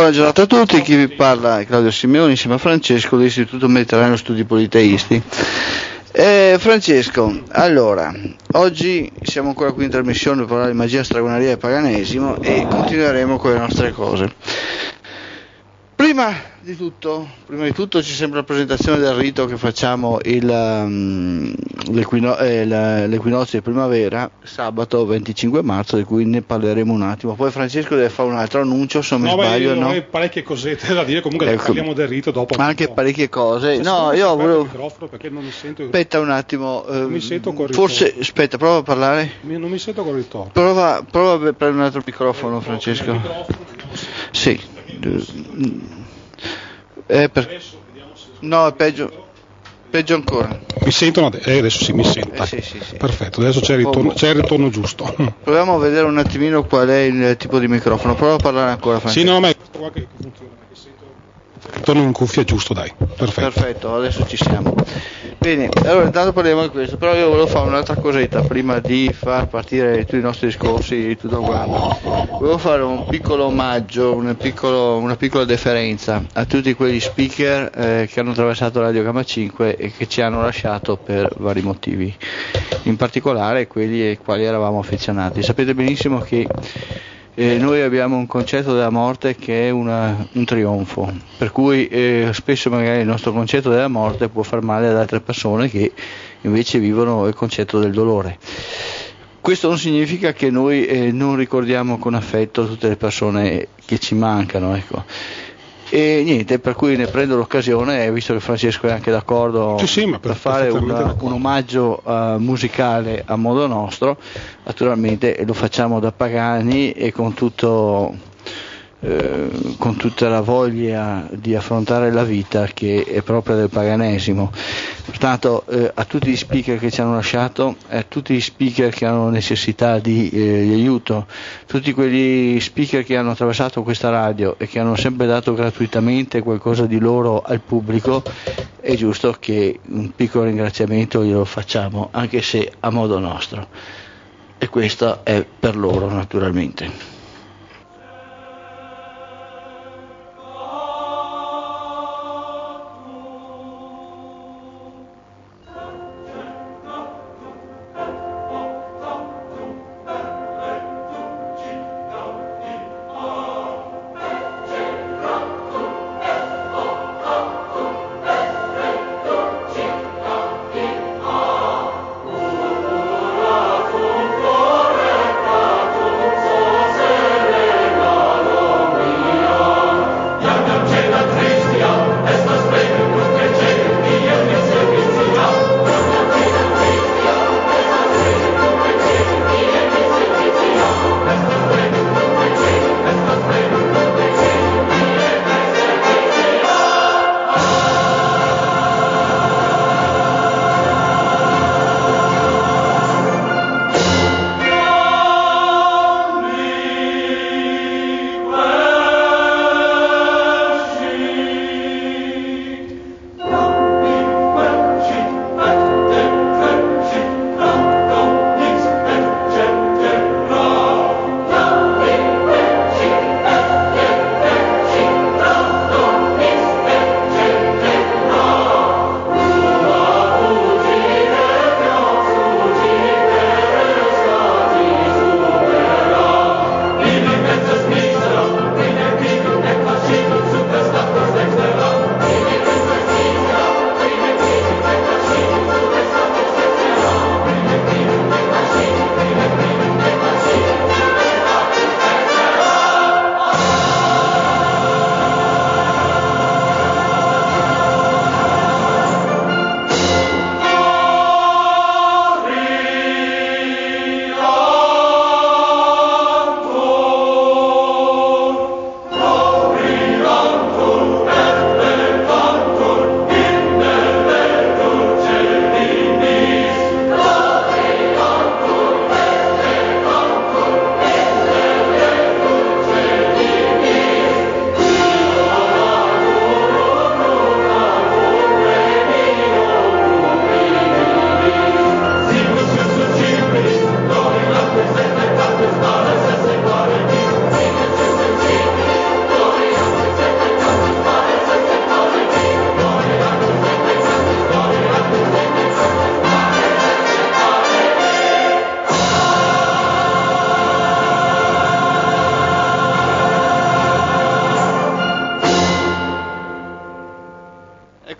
Buona giornata a tutti, chi vi parla è Claudio Simeoni insieme a Francesco dell'Istituto Mediterraneo Studi Politeisti. Francesco, allora, oggi siamo ancora qui in trasmissione per parlare di magia, stregoneria e paganesimo e continueremo con le nostre cose. Prima di tutto ci sembra la presentazione del rito che facciamo l'equinozio di primavera, sabato 25 marzo, di cui ne parleremo un attimo. Poi Francesco deve fare un altro annuncio, se non mi sbaglio. No, parecchie cosette da dire, comunque parliamo del rito dopo. Anche parecchie cose. No, io volevo... il microfono perché non mi sento... Aspetta un attimo. Non mi sento col forse, aspetta, prova a parlare. Non mi sento col ritorno. Prova a prendere un altro microfono, Francesco. Sì. No, è peggio ancora. Mi sentono adesso? Sì, mi sento. Sì. Perfetto, adesso c'è il ritorno giusto. Proviamo a vedere un attimino qual è il tipo di microfono. Prova a parlare ancora, Francesco. Sì, no, ma è questo qua che funziona, perché sento il ritorno in cuffia giusto, dai. Perfetto, adesso ci siamo. Bene, allora intanto parliamo di questo, però io volevo fare un'altra cosetta prima di far partire tutti i nostri discorsi di tutto quanto. Volevo fare un piccolo omaggio, una piccola deferenza a tutti quegli speaker che hanno attraversato Radio Gamma 5 e che ci hanno lasciato per vari motivi, in particolare quelli ai quali eravamo affezionati. Sapete benissimo che noi abbiamo un concetto della morte che è un trionfo, per cui spesso magari il nostro concetto della morte può far male ad altre persone che invece vivono il concetto del dolore. Questo non significa che noi non ricordiamo con affetto tutte le persone che ci mancano, ecco. E niente, per cui ne prendo l'occasione, visto che Francesco è anche d'accordo, per fare un omaggio musicale a modo nostro, naturalmente lo facciamo da pagani e con tutta la voglia di affrontare la vita che è propria del paganesimo. Pertanto a tutti gli speaker che ci hanno lasciato, a tutti gli speaker che hanno necessità di aiuto, tutti quegli speaker che hanno attraversato questa radio e che hanno sempre dato gratuitamente qualcosa di loro al pubblico, è giusto che un piccolo ringraziamento glielo facciamo, anche se a modo nostro, e questo è per loro naturalmente. Thank you.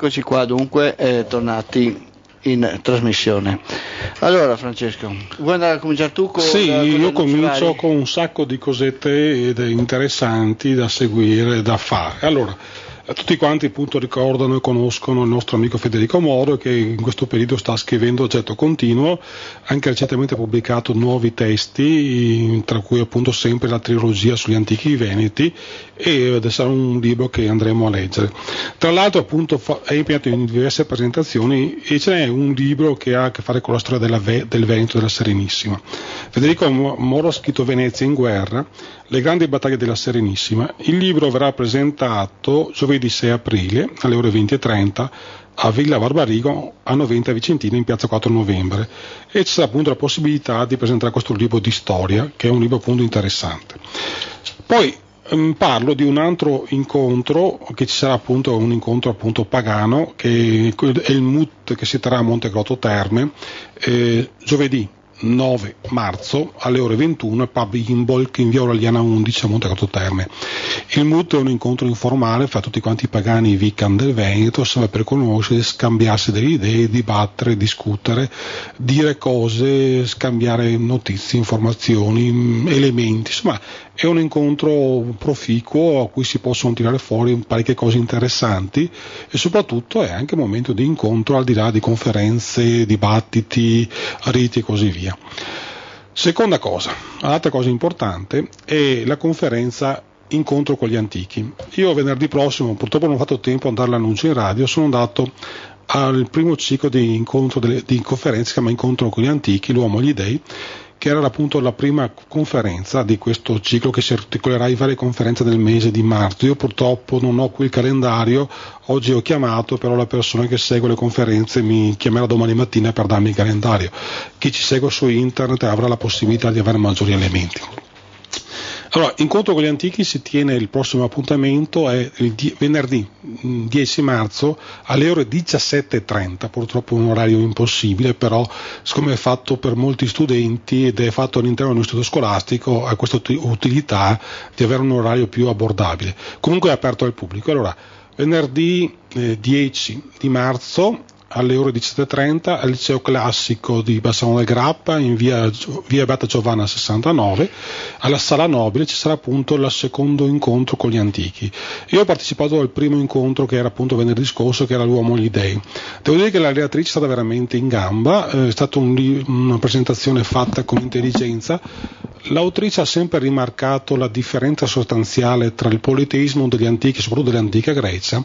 eccoci qua dunque, tornati in trasmissione. Allora Francesco, vuoi andare a cominciare tu con... Sì, io comincio con un sacco di cosette interessanti da seguire, da fare. Allora, tutti quanti appunto ricordano e conoscono il nostro amico Federico Moro, che in questo periodo sta scrivendo a getto continuo, anche recentemente ha pubblicato nuovi testi, tra cui appunto sempre la trilogia sugli antichi veneti, e sarà un libro che andremo a leggere. Tra l'altro appunto è impegnato in diverse presentazioni e ce n'è un libro che ha a che fare con la storia del Veneto, della Serenissima. Federico Moro ha scritto Venezia in guerra, le grandi battaglie della Serenissima. Il libro verrà presentato giovedì 6 aprile alle ore 20:30 a Villa Barbarigo a Noventa Vicentina in piazza 4 novembre, e ci sarà appunto la possibilità di presentare questo libro di storia, che è un libro appunto interessante. Poi parlo di un altro incontro, che ci sarà appunto un incontro appunto pagano, che è il MUT che si terrà a Montegrotto Terme giovedì 9 marzo alle ore 21 pub Imbolc in via Aureliana 11 a Montegrotto Terme. Il MUT è un incontro informale fra tutti quanti i pagani Wiccan del Veneto, serve per conoscere, scambiarsi delle idee, dibattere, discutere, dire cose, scambiare notizie, informazioni, elementi, insomma è un incontro proficuo a cui si possono tirare fuori parecchie cose interessanti, e soprattutto è anche un momento di incontro al di là di conferenze, dibattiti, riti e così via. Seconda cosa, altra cosa importante è la conferenza Incontro con gli antichi. Io venerdì prossimo, purtroppo non ho fatto tempo ad andare l'annuncio in radio, sono andato al primo ciclo di conferenze, si chiama Incontro con gli antichi, l'uomo e gli dei, che era appunto la prima conferenza di questo ciclo che si articolerà in varie conferenze del mese di marzo. Io purtroppo non ho qui il calendario, oggi ho chiamato, però la persona che segue le conferenze mi chiamerà domani mattina per darmi il calendario. Chi ci segue su internet avrà la possibilità di avere maggiori elementi. Allora, Incontro con gli antichi si tiene, il prossimo appuntamento è il venerdì 10 marzo alle ore 17:30, purtroppo un orario impossibile, però siccome è fatto per molti studenti ed è fatto all'interno di un istituto scolastico, ha questa utilità di avere un orario più abbordabile. Comunque è aperto al pubblico. Allora, venerdì 10 di marzo alle ore 17:30 al liceo classico di Bassano del Grappa in via Beata Giovanna 69, alla Sala Nobile ci sarà appunto il secondo incontro con gli antichi. Io ho partecipato al primo incontro, che era appunto venerdì scorso, che era l'uomo e gli dei. Devo dire che la relatrice è stata veramente in gamba, è stata una presentazione fatta con intelligenza. L'autrice ha sempre rimarcato la differenza sostanziale tra il politeismo degli antichi, soprattutto dell'antica Grecia,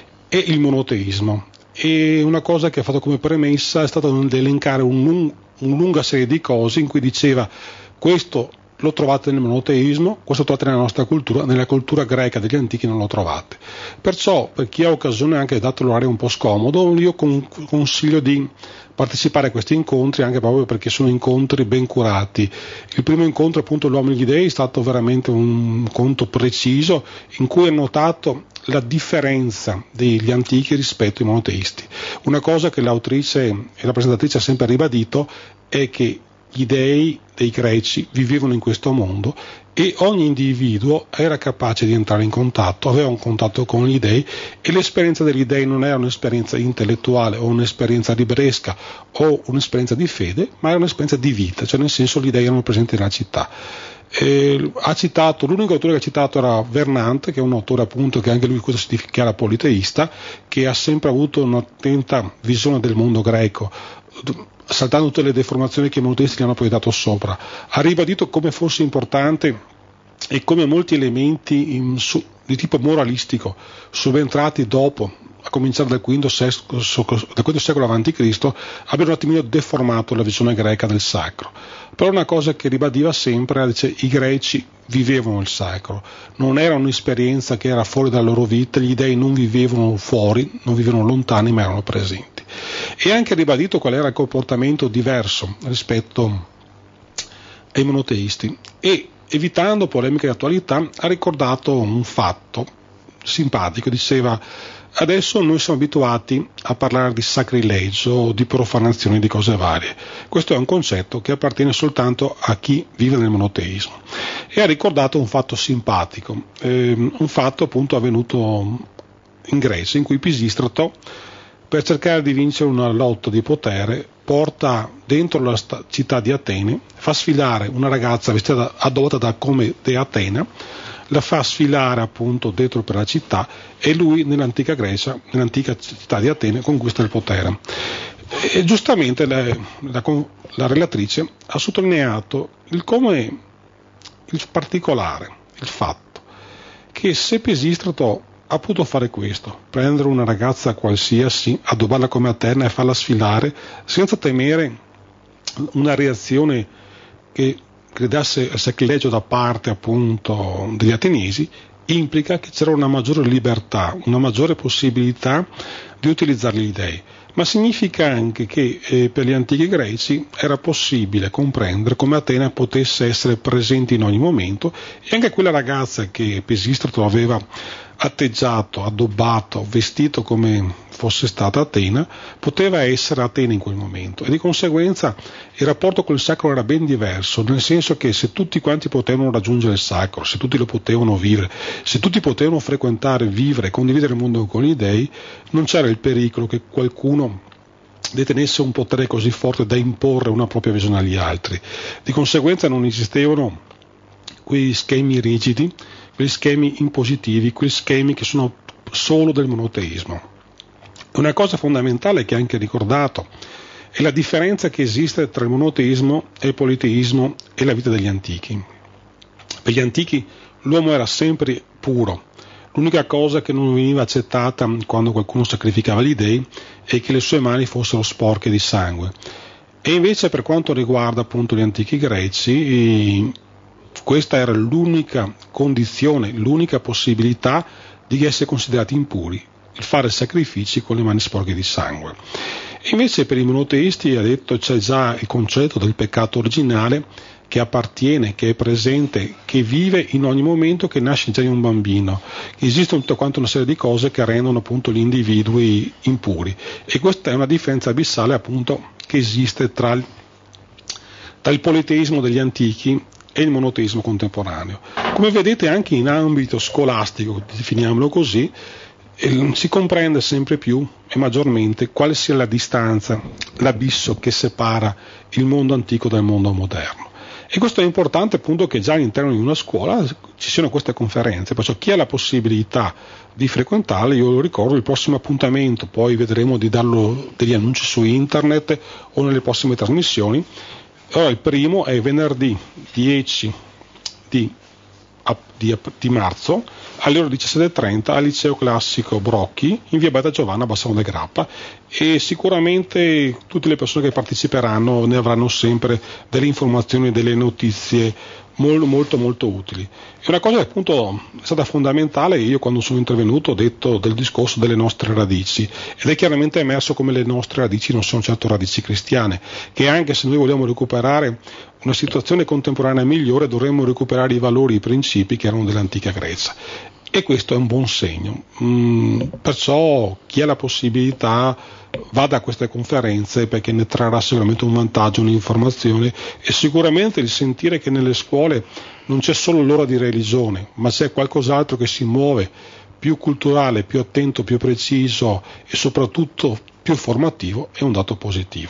e il monoteismo. E una cosa che ha fatto come premessa è stata elencare una lunga serie di cose in cui diceva: questo lo trovate nel monoteismo, questo lo trovate nella nostra cultura, nella cultura greca degli antichi non lo trovate. Perciò, per chi ha occasione, anche dato l'orario un po' scomodo, io consiglio di partecipare a questi incontri, anche proprio perché sono incontri ben curati. Il primo incontro, appunto, l'uomo e gli dei, è stato veramente un incontro preciso in cui ha notato la differenza degli antichi rispetto ai monoteisti. Una cosa che l'autrice e la presentatrice ha sempre ribadito è che gli dei dei greci vivevano in questo mondo e ogni individuo era capace di entrare in contatto, aveva un contatto con gli dei, e l'esperienza degli dei non era un'esperienza intellettuale o un'esperienza libresca o un'esperienza di fede, ma era un'esperienza di vita, cioè nel senso gli dei erano presenti nella città. L'unico autore che ha citato era Vernante, che è un autore appunto che anche lui si dichiara politeista, che ha sempre avuto un'attenta visione del mondo greco, saltando tutte le deformazioni che i monoteisti gli hanno poi dato sopra. Ha ribadito come fosse importante e come molti elementi di tipo moralistico subentrati dopo, a cominciare dal V secolo a.C., abbiano un attimino deformato la visione greca del sacro. Però una cosa che ribadiva sempre, dice, i greci vivevano il sacro, non era un'esperienza che era fuori dalla loro vita, gli dei non vivevano fuori, non vivevano lontani, ma erano presenti. E anche ribadito qual era il comportamento diverso rispetto ai monoteisti, e evitando polemiche di attualità ha ricordato un fatto simpatico. Diceva: adesso noi siamo abituati a parlare di sacrilegio, di profanazione, di cose varie. Questo è un concetto che appartiene soltanto a chi vive nel monoteismo. E ha ricordato un fatto simpatico, un fatto appunto avvenuto in Grecia, in cui Pisistrato, per cercare di vincere una lotta di potere, porta dentro la città di Atene, fa sfilare una ragazza vestita addobbata come dea Atena, la fa sfilare appunto dentro per la città, e lui nell'antica Grecia, nell'antica città di Atene, conquista il potere. E giustamente la relatrice ha sottolineato il particolare, il fatto che se Pisistrato ha potuto fare questo, prendere una ragazza qualsiasi, addobbarla come Atena e farla sfilare senza temere una reazione che gridasse al sacrilegio da parte appunto degli ateniesi, implica che c'era una maggiore libertà, una maggiore possibilità di utilizzare gli dei, ma significa anche che per gli antichi greci era possibile comprendere come Atena potesse essere presente in ogni momento, e anche quella ragazza che Pisistrato aveva atteggiato, addobbato, vestito come fosse stata Atena, poteva essere Atena in quel momento, e di conseguenza il rapporto col sacro era ben diverso, nel senso che se tutti quanti potevano raggiungere il sacro, se tutti lo potevano vivere, se tutti potevano frequentare, vivere, condividere il mondo con gli dei, non c'era il pericolo che qualcuno detenesse un potere così forte da imporre una propria visione agli altri. Di conseguenza non esistevano quei schemi rigidi, quegli schemi impositivi, quegli schemi che sono solo del monoteismo. Una cosa fondamentale che ha anche ricordato è la differenza che esiste tra il monoteismo e il politeismo e la vita degli antichi. Per gli antichi l'uomo era sempre puro. L'unica cosa che non veniva accettata quando qualcuno sacrificava gli dei è che le sue mani fossero sporche di sangue. E invece per quanto riguarda appunto gli antichi greci, questa era l'unica condizione, l'unica possibilità di essere considerati impuri, il fare sacrifici con le mani sporche di sangue. E invece per i monoteisti, ha detto, c'è già il concetto del peccato originale che appartiene, che è presente, che vive in ogni momento, che nasce già in un bambino. Esiste tutta quanta una serie di cose che rendono appunto gli individui impuri, e questa è una differenza abissale appunto che esiste tra il politeismo degli antichi e il monoteismo contemporaneo. Come vedete anche in ambito scolastico, definiamolo così, si comprende sempre più e maggiormente quale sia la distanza, l'abisso che separa il mondo antico dal mondo moderno. E questo è importante appunto che già all'interno di una scuola ci siano queste conferenze, perciò chi ha la possibilità di frequentarle, io lo ricordo, il prossimo appuntamento, poi vedremo di darlo degli annunci su internet o nelle prossime trasmissioni. Allora, il primo è venerdì 10 di marzo alle ore 17:30 al liceo classico Brocchi in via Beata Giovanna a Bassano del Grappa, e sicuramente tutte le persone che parteciperanno ne avranno sempre delle informazioni e delle notizie molto molto utili. E una cosa che appunto è stata fondamentale, io quando sono intervenuto ho detto del discorso delle nostre radici, ed è chiaramente emerso come le nostre radici non sono certo radici cristiane, che anche se noi vogliamo recuperare una situazione contemporanea migliore dovremmo recuperare i valori, i principi che erano dell'antica Grecia, e questo è un buon segno. Perciò chi ha la possibilità vada a queste conferenze, perché ne trarrà sicuramente un vantaggio, un'informazione, e sicuramente il sentire che nelle scuole non c'è solo l'ora di religione, ma c'è qualcos'altro che si muove, più culturale, più attento, più preciso e soprattutto più formativo, è un dato positivo.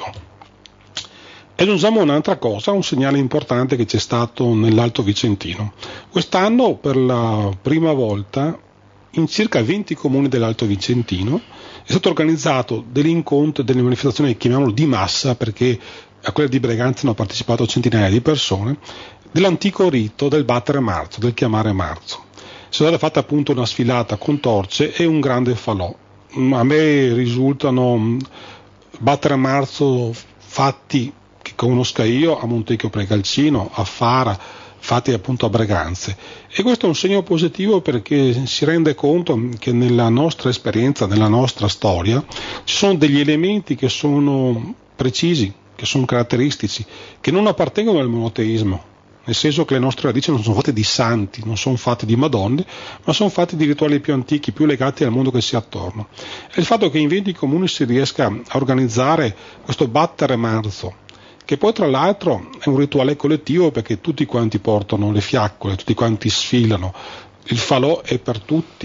E aggiungiamo un'altra cosa, un segnale importante che c'è stato nell'Alto Vicentino. Quest'anno per la prima volta in circa 20 comuni dell'Alto Vicentino è stato organizzato degli incontri, delle manifestazioni, chiamiamolo di massa, perché a quelle di Breganza hanno partecipato centinaia di persone, dell'antico rito del battere marzo, del chiamare marzo. È stata fatta appunto una sfilata con torce e un grande falò. A me risultano battere marzo fatti che conosca io a Montecchio Pregalcino, a Fara, fatti appunto a Breganze, e questo è un segno positivo perché si rende conto che nella nostra esperienza, nella nostra storia ci sono degli elementi che sono precisi, che sono caratteristici, che non appartengono al monoteismo, nel senso che le nostre radici non sono fatte di santi, non sono fatte di madonne, ma sono fatte di rituali più antichi, più legati al mondo che si è attorno. E il fatto che in 20 comuni si riesca a organizzare questo battere marzo, che poi tra l'altro è un rituale collettivo perché tutti quanti portano le fiaccole, tutti quanti sfilano, il falò è per tutti,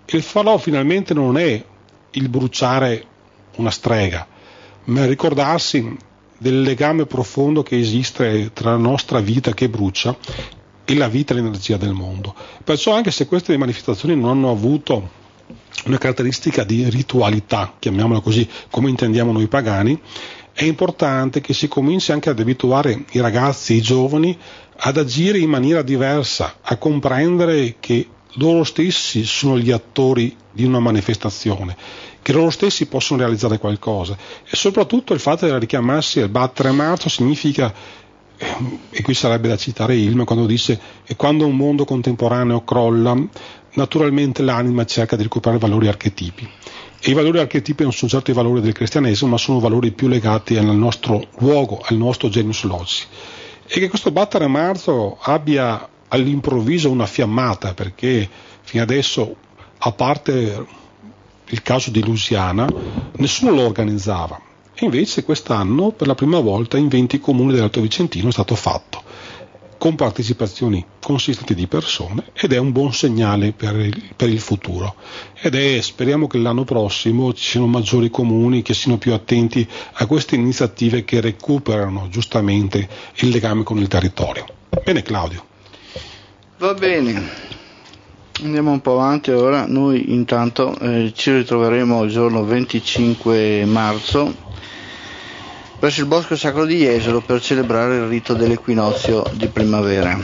Il falò finalmente non è il bruciare una strega, ma il ricordarsi del legame profondo che esiste tra la nostra vita che brucia e la vita e l'energia del mondo. Perciò, anche se queste manifestazioni non hanno avuto una caratteristica di ritualità, chiamiamola così, come intendiamo noi pagani, è importante che si cominci anche ad abituare i ragazzi, i giovani, ad agire in maniera diversa, a comprendere che loro stessi sono gli attori di una manifestazione, che loro stessi possono realizzare qualcosa, e soprattutto il fatto di richiamarsi al battere marcio significa, e qui sarebbe da citare Ilme quando dice che quando un mondo contemporaneo crolla, naturalmente l'anima cerca di recuperare valori archetipi, e i valori archetipi non sono certo i valori del cristianesimo, ma sono valori più legati al nostro luogo, al nostro genius loci, e che questo battere marzo abbia all'improvviso una fiammata, perché fino adesso, a parte il caso di Lusiana, nessuno lo organizzava, e invece quest'anno per la prima volta in 20 comuni dell'Alto Vicentino è stato fatto, con partecipazioni consistenti di persone, ed è un buon segnale per il futuro, speriamo che l'anno prossimo ci siano maggiori comuni che siano più attenti a queste iniziative che recuperano giustamente il legame con il territorio. Bene, Claudio. Va bene, andiamo un po' avanti ora. Noi intanto ci ritroveremo il giorno 25 marzo presso il Bosco Sacro di Jesolo per celebrare il rito dell'equinozio di primavera.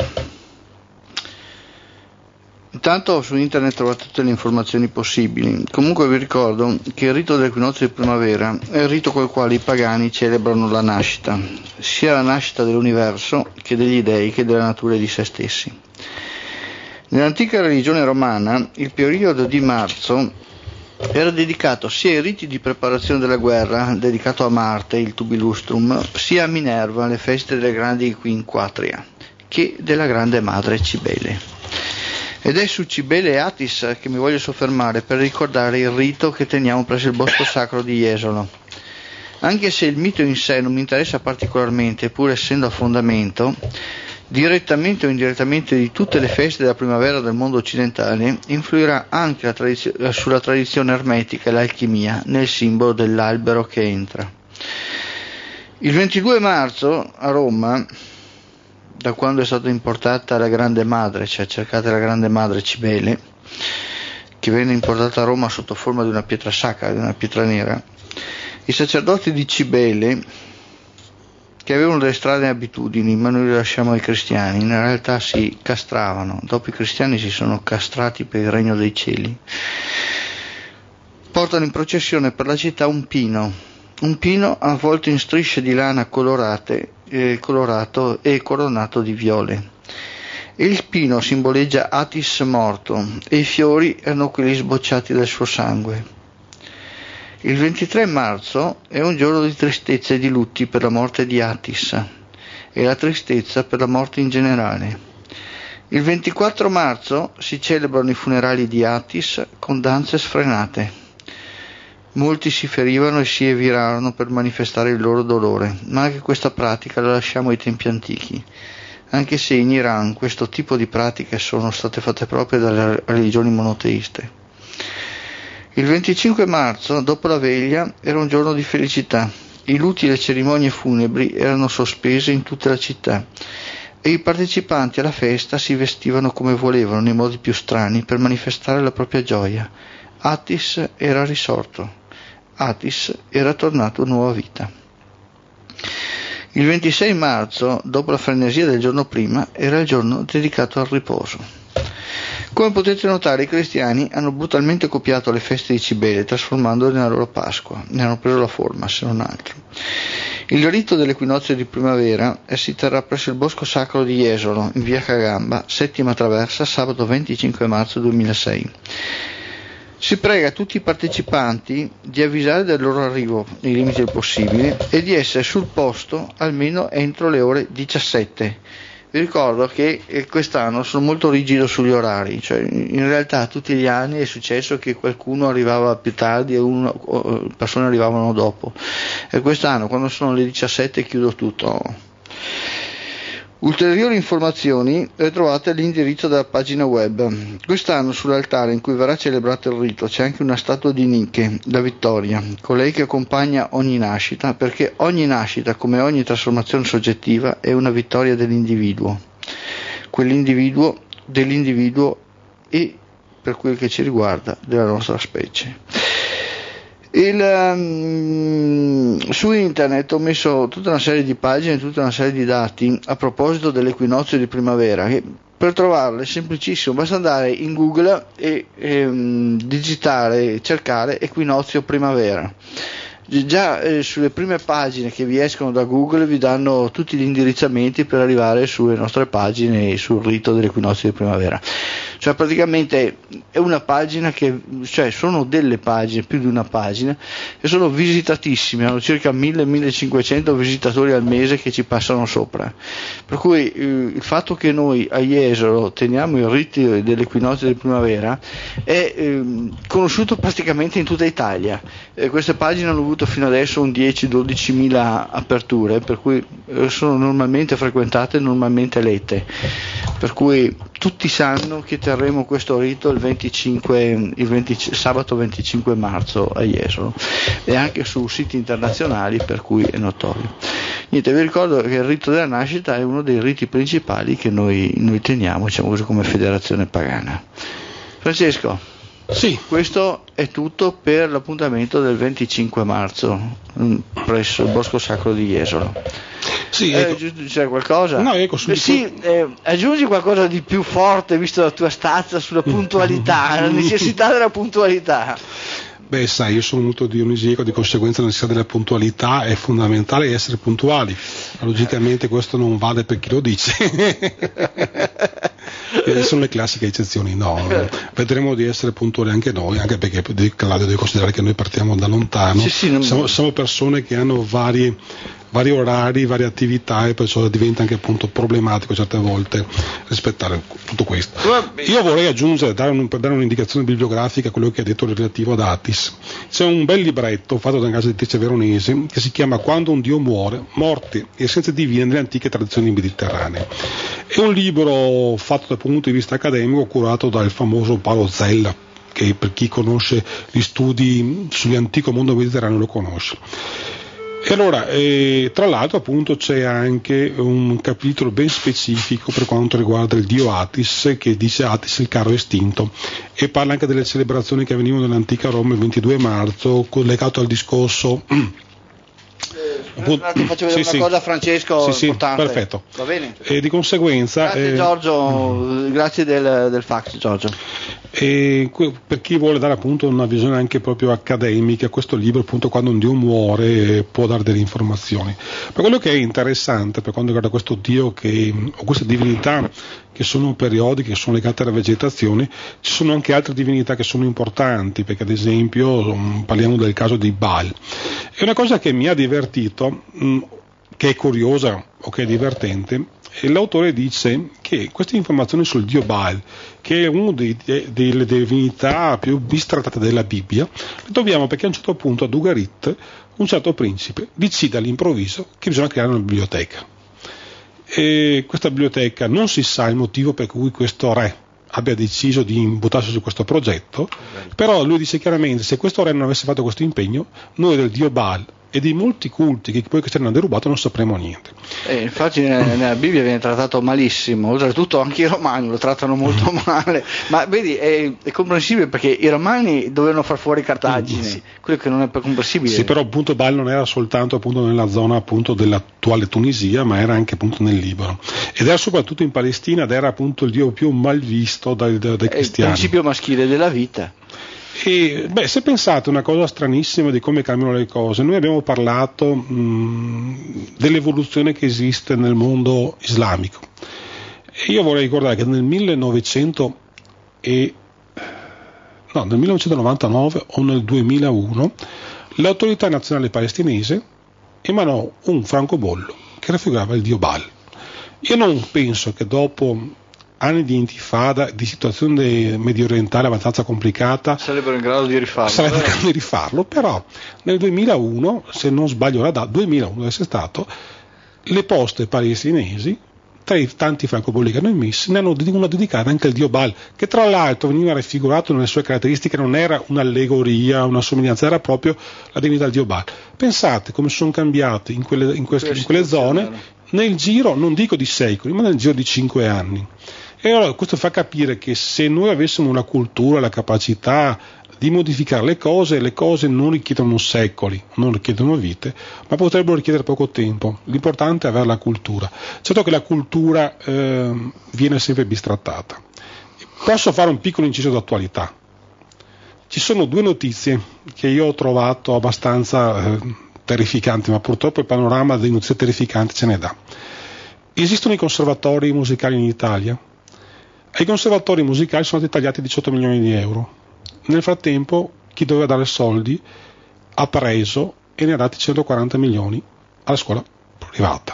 Intanto su internet trovate tutte le informazioni possibili. Comunque vi ricordo che il rito dell'equinozio di primavera è il rito col quale i pagani celebrano la nascita, sia la nascita dell'universo che degli dei che della natura e di se stessi. Nell'antica religione romana il periodo di marzo era dedicato sia ai riti di preparazione della guerra, dedicato a Marte, il Tubilustrum, sia a Minerva, le feste delle grandi Quinquatria, che della grande madre Cibele. Ed è su Cibele e Atis che mi voglio soffermare per ricordare il rito che teniamo presso il Bosco Sacro di Jesolo. Anche se il mito in sé non mi interessa particolarmente, pur essendo a fondamento, direttamente o indirettamente, di tutte le feste della primavera del mondo occidentale, influirà anche sulla tradizione ermetica e l'alchimia nel simbolo dell'albero che entra. Il 22 marzo a Roma, da quando è stata importata la Grande Madre, cioè cercate la Grande Madre Cibele, che venne importata a Roma sotto forma di una pietra sacra, di una pietra nera, i sacerdoti di Cibele, che avevano delle strane abitudini, ma noi le lasciamo ai cristiani, in realtà si castravano. Dopo i cristiani si sono castrati per il regno dei cieli. Portano in processione per la città un pino avvolto in strisce di lana colorato e coronato di viole. Il pino simboleggia Atis morto e i fiori erano quelli sbocciati dal suo sangue. Il 23 marzo è un giorno di tristezza e di lutti per la morte di Atis e la tristezza per la morte in generale. Il 24 marzo si celebrano i funerali di Atis con danze sfrenate. Molti si ferivano e si evirarono per manifestare il loro dolore, ma anche questa pratica la lasciamo ai tempi antichi, anche se in Iran questo tipo di pratiche sono state fatte proprie dalle religioni monoteiste. Il 25 marzo, dopo la veglia, era un giorno di felicità. I luti e le cerimonie funebri erano sospese in tutta la città e i partecipanti alla festa si vestivano come volevano, nei modi più strani, per manifestare la propria gioia. Atis era risorto. Atis era tornato a nuova vita. Il 26 marzo, dopo la frenesia del giorno prima, era il giorno dedicato al riposo. Come potete notare, i cristiani hanno brutalmente copiato le feste di Cibele, trasformandole nella loro Pasqua, ne hanno preso la forma, se non altro. Il rito dell'equinozio di primavera si terrà presso il Bosco Sacro di Jesolo, in via Cagamba, settima traversa, sabato 25 marzo 2006. Si prega tutti i partecipanti di avvisare del loro arrivo, nei limiti del possibile, e di essere sul posto almeno entro le ore 17. Vi ricordo che quest'anno sono molto rigido sugli orari, cioè in realtà tutti gli anni è successo che qualcuno arrivava più tardi e persone arrivavano dopo, e quest'anno quando sono le 17 chiudo tutto. Ulteriori informazioni le trovate all'indirizzo della pagina web. Quest'anno sull'altare in cui verrà celebrato il rito c'è anche una statua di Nike, la Vittoria, colei che accompagna ogni nascita, perché ogni nascita, come ogni trasformazione soggettiva, è una vittoria dell'individuo e, per quel che ci riguarda, della nostra specie. Su internet ho messo tutta una serie di pagine, tutta una serie di dati a proposito dell'equinozio di primavera, che per trovarle è semplicissimo, basta andare in Google e digitare, cercare equinozio primavera. Già sulle prime pagine che vi escono da Google vi danno tutti gli indirizzamenti per arrivare sulle nostre pagine sul rito dell'equinozio di primavera. Cioè praticamente è una pagina sono delle pagine, più di una pagina, che sono visitatissime, hanno circa 1000-1500 visitatori al mese che ci passano sopra. Per cui il fatto che noi a Jesolo teniamo il rito dell'equinozio di primavera è conosciuto praticamente in tutta Italia. Queste pagine hanno avuto fino adesso un 10-12 mila aperture, per cui sono normalmente frequentate, normalmente lette, per cui tutti sanno che terremo questo rito sabato 25 marzo a Jesolo e anche su siti internazionali, per cui è notorio. Niente, vi ricordo che il rito della nascita è uno dei riti principali che noi teniamo, diciamo così, come federazione pagana. Francesco? Sì. Questo è tutto per l'appuntamento del 25 marzo presso il Bosco Sacro di Jesolo. Sì, ecco. C'è qualcosa? No, ecco, aggiungi qualcosa di più forte, visto la tua stazza sulla puntualità, la necessità della puntualità. Beh, sai, io sono molto dionisiaco, di conseguenza la necessità della puntualità è fondamentale essere puntuali. Logicamente questo non vale per chi lo dice. Sono le classiche eccezioni, no, vedremo di essere puntuali anche noi, anche perché Claudio deve considerare che noi partiamo da lontano, siamo persone che hanno vari orari, varie attività, e perciò diventa anche appunto problematico certe volte rispettare tutto questo. Io vorrei aggiungere, per dare un'indicazione bibliografica a quello che ha detto relativo ad Attis. C'è un bel libretto fatto da una casa editrice veronese che si chiama Quando un dio muore, morte e essenze divine nelle antiche tradizioni mediterranee. È un libro fatto dal punto di vista accademico, curato dal famoso Paolo Zella, che per chi conosce gli studi sull'antico mondo mediterraneo lo conosce. E allora, tra l'altro appunto c'è anche un capitolo ben specifico per quanto riguarda il dio Attis, che dice Attis il caro estinto, e parla anche delle celebrazioni che avvenivano nell'antica Roma il 22 marzo, collegato al discorso. Faccio vedere una cosa a Francesco, importante. Perfetto. Va bene? E di conseguenza grazie Giorgio, grazie del fax Giorgio. E per chi vuole dare appunto una visione anche proprio accademica, questo libro appunto Quando un dio muore può dare delle informazioni. Per quello che è interessante per quanto riguarda questo dio o queste divinità che sono periodiche, che sono legate alla vegetazione, ci sono anche altre divinità che sono importanti, perché ad esempio parliamo del caso di Baal. È una cosa che mi ha divertito, che è curiosa o che è divertente, e l'autore dice che queste informazioni sul dio Baal, che è una delle divinità più bistrattate della Bibbia, le troviamo perché a un certo punto ad Ugarit un certo principe decide all'improvviso che bisogna creare una biblioteca. E questa biblioteca non si sa il motivo per cui questo re abbia deciso di imbuttarsi su questo progetto, però lui dice chiaramente: se questo re non avesse fatto questo impegno, noi del dio Baal e di molti culti che poi questi hanno derubato non sapremo niente. Infatti nella Bibbia viene trattato malissimo, oltretutto anche i romani lo trattano molto male, ma vedi è comprensibile, perché i romani dovevano far fuori Cartagine, quello che non è comprensibile. Sì, però appunto Baal non era soltanto appunto nella zona appunto dell'attuale Tunisia, ma era anche appunto nel Libano, ed era soprattutto in Palestina, ed era appunto il dio più mal visto dai cristiani. Il principio maschile della vita. E se pensate una cosa stranissima di come cambiano le cose, noi abbiamo parlato dell'evoluzione che esiste nel mondo islamico, e io vorrei ricordare che nel 1999 o nel 2001 l'autorità nazionale palestinese emanò un francobollo che raffigurava il dio Baal. Io non penso che dopo anni di intifada, di situazione medio orientale abbastanza complicata, sarebbero in grado di rifarlo. Però nel 2001, se non sbaglio la data, 2001 deve essere stato, le poste palestinesi tra i tanti francobolli che hanno emessi, ne hanno una dedicata anche al dio Baal, che tra l'altro veniva raffigurato nelle sue caratteristiche, non era un'allegoria, una somiglianza, era proprio la divinità del dio Baal. Pensate come sono cambiati in quelle zone nel giro, non dico di secoli, ma nel giro di 5 anni. E allora questo fa capire che se noi avessimo una cultura, la capacità di modificare le cose non richiedono secoli, non richiedono vite, ma potrebbero richiedere poco tempo. L'importante è avere la cultura. Certo che la cultura viene sempre bistrattata. Posso fare un piccolo inciso d'attualità. Ci sono 2 notizie che io ho trovato abbastanza terrificanti, ma purtroppo il panorama delle notizie terrificanti ce ne dà. Esistono i conservatori musicali in Italia. Ai conservatori musicali sono stati tagliati 18 milioni di euro. Nel frattempo chi doveva dare soldi ha preso e ne ha dati 140 milioni alla scuola privata.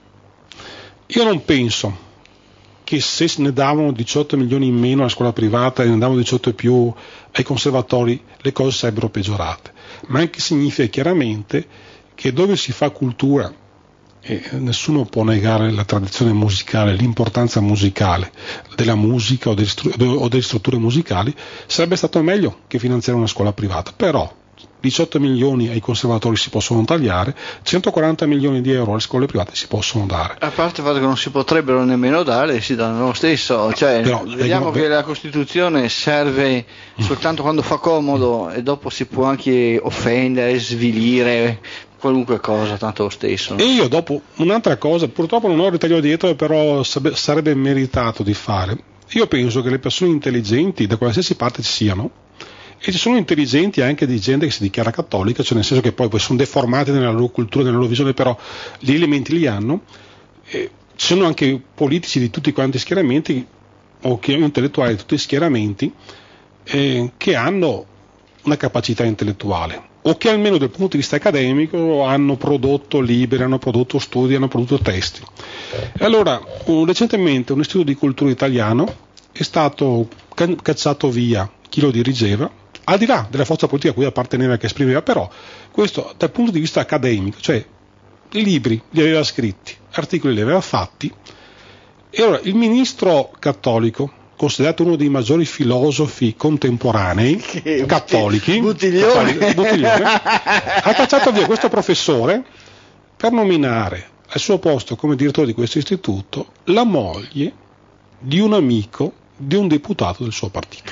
Io non penso che se ne davano 18 milioni in meno alla scuola privata e ne davano 18 in più ai conservatori le cose sarebbero peggiorate, ma anche significa chiaramente che dove si fa cultura, e nessuno può negare la tradizione musicale, l'importanza musicale della musica o delle strutture musicali, sarebbe stato meglio che finanziare una scuola privata. Però 18 milioni ai conservatori si possono tagliare, 140 milioni di euro alle scuole private si possono dare. A parte il fatto che non si potrebbero nemmeno dare, si danno lo stesso. Cioè, però, vediamo che la Costituzione serve soltanto quando fa comodo e dopo si può anche offendere, svilire qualunque cosa, tanto lo stesso. E io dopo un'altra cosa, purtroppo non ho il ritaglio dietro, però sarebbe meritato di fare. Io penso che le persone intelligenti da qualsiasi parte ci siano, e ci sono intelligenti anche di gente che si dichiara cattolica, cioè nel senso che poi sono deformati nella loro cultura, nella loro visione, però gli elementi li hanno. Ci sono anche politici di tutti quanti schieramenti, o intellettuali di tutti i schieramenti, che hanno una capacità intellettuale, o che almeno dal punto di vista accademico hanno prodotto libri, hanno prodotto studi, hanno prodotto testi. E allora, recentemente un istituto di cultura italiano è stato cacciato via chi lo dirigeva, al di là della forza politica a cui apparteneva, che esprimeva, però questo dal punto di vista accademico, cioè i libri li aveva scritti, articoli li aveva fatti, e allora il ministro cattolico, considerato uno dei maggiori filosofi contemporanei cattolici, Buttiglione, ha cacciato via questo professore per nominare al suo posto come direttore di questo istituto la moglie di un amico di un deputato del suo partito.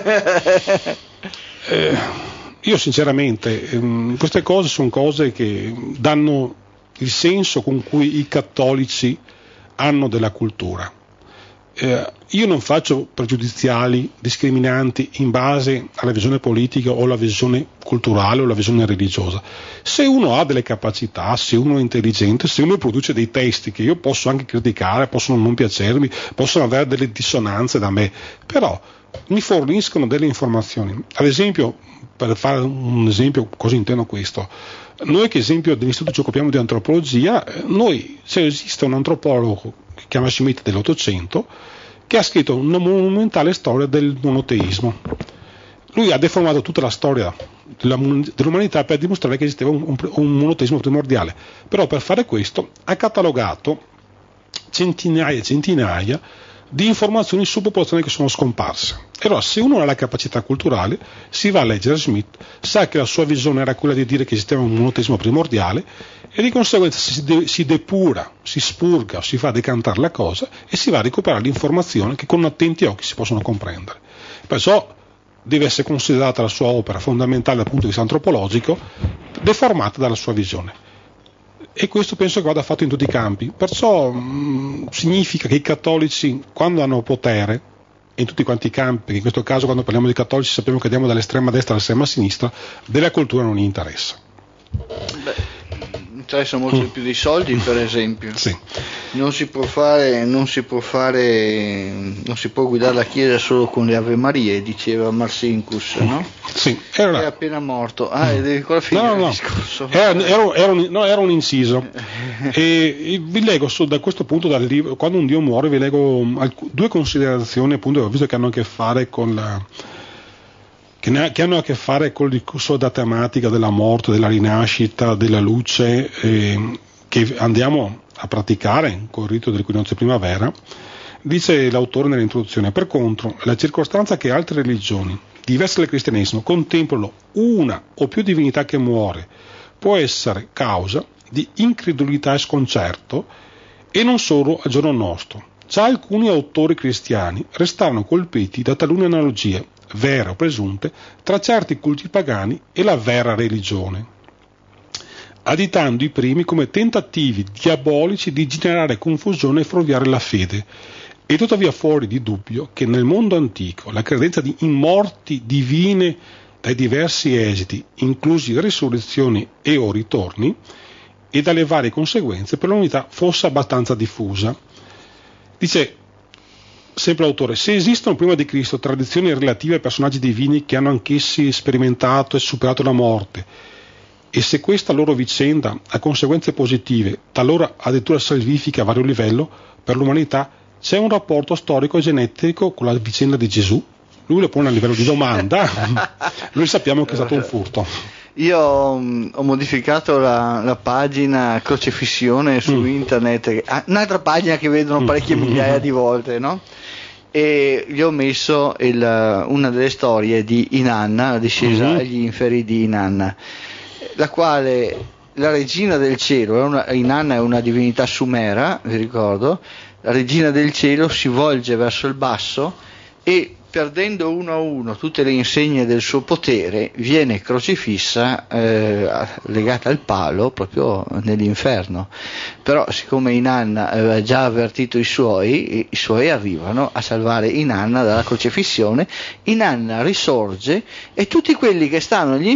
Io sinceramente queste cose sono cose che danno il senso con cui i cattolici hanno della cultura. Io non faccio pregiudiziali discriminanti in base alla visione politica o alla visione culturale o alla visione religiosa. Se uno ha delle capacità, se uno è intelligente, se uno produce dei testi che io posso anche criticare, possono non piacermi, possono avere delle dissonanze da me, però mi forniscono delle informazioni. Ad esempio, per fare un esempio, cosa intendo questo? Noi che esempio dell'istituto ci occupiamo di antropologia, se esiste un antropologo che si chiama Schmidt dell'Ottocento, che ha scritto una monumentale storia del monoteismo. Lui ha deformato tutta la storia dell'umanità per dimostrare che esisteva un monoteismo primordiale, però per fare questo ha catalogato centinaia e centinaia di informazioni su popolazioni che sono scomparse. E allora, se uno ha la capacità culturale, si va a leggere Smith, sa che la sua visione era quella di dire che esisteva un monoteismo primordiale, e di conseguenza si depura, si spurga, si fa decantare la cosa e si va a recuperare l'informazione che con attenti occhi si possono comprendere. Perciò deve essere considerata la sua opera fondamentale dal punto di vista antropologico, deformata dalla sua visione. E questo penso che vada fatto in tutti i campi. Perciò significa che i cattolici, quando hanno potere, in tutti quanti i campi, perché in questo caso quando parliamo di cattolici sappiamo che andiamo dall'estrema destra all'estrema sinistra, della cultura non gli interessa. Interessano molto di più dei soldi, per esempio. Sì. Non si può guidare la chiesa solo con le Ave Marie, diceva Marcinkus, no? Sì, è appena morto. Devi ancora finire il discorso. Era un inciso. E vi leggo da questo punto dal libro, quando un Dio muore, vi leggo due considerazioni, appunto, visto che hanno a che fare con che hanno a che fare con il discorso della tematica della morte, della rinascita, della luce, che andiamo a praticare col rito dell'equinozio primavera, dice l'autore nell'introduzione: per contro, la circostanza che altre religioni, diverse dal cristianesimo, contemplano una o più divinità che muore, può essere causa di incredulità e sconcerto, e non solo al giorno nostro. Già alcuni autori cristiani restarono colpiti da talune analogie, vere o presunte, tra certi culti pagani e la vera religione, additando i primi come tentativi diabolici di generare confusione e fuorviare la fede. È tuttavia fuori di dubbio che nel mondo antico la credenza di immorti divine dai diversi esiti, inclusi risurrezioni e o ritorni, e dalle varie conseguenze per l'umanità fosse abbastanza diffusa. Dice sempre l'autore: se esistono prima di Cristo tradizioni relative ai personaggi divini che hanno anch'essi sperimentato e superato la morte, e se questa loro vicenda ha conseguenze positive, talora addirittura salvifiche a vario livello, per l'umanità, c'è un rapporto storico e genetico con la vicenda di Gesù? Lui lo pone a livello di domanda. Noi sappiamo che è stato un furto. Io ho modificato la pagina crocefissione su internet, un'altra pagina che vedono parecchie migliaia di volte, no? E gli ho messo una delle storie di Inanna, la discesa agli inferi di Inanna, la quale la regina del cielo, Inanna è una divinità sumera, vi ricordo, la regina del cielo si volge verso il basso e, perdendo uno a uno tutte le insegne del suo potere, viene crocifissa, legata al palo proprio nell'inferno. Però siccome Inanna aveva già avvertito i suoi arrivano a salvare Inanna dalla crocifissione. Inanna risorge e tutti quelli che stanno agli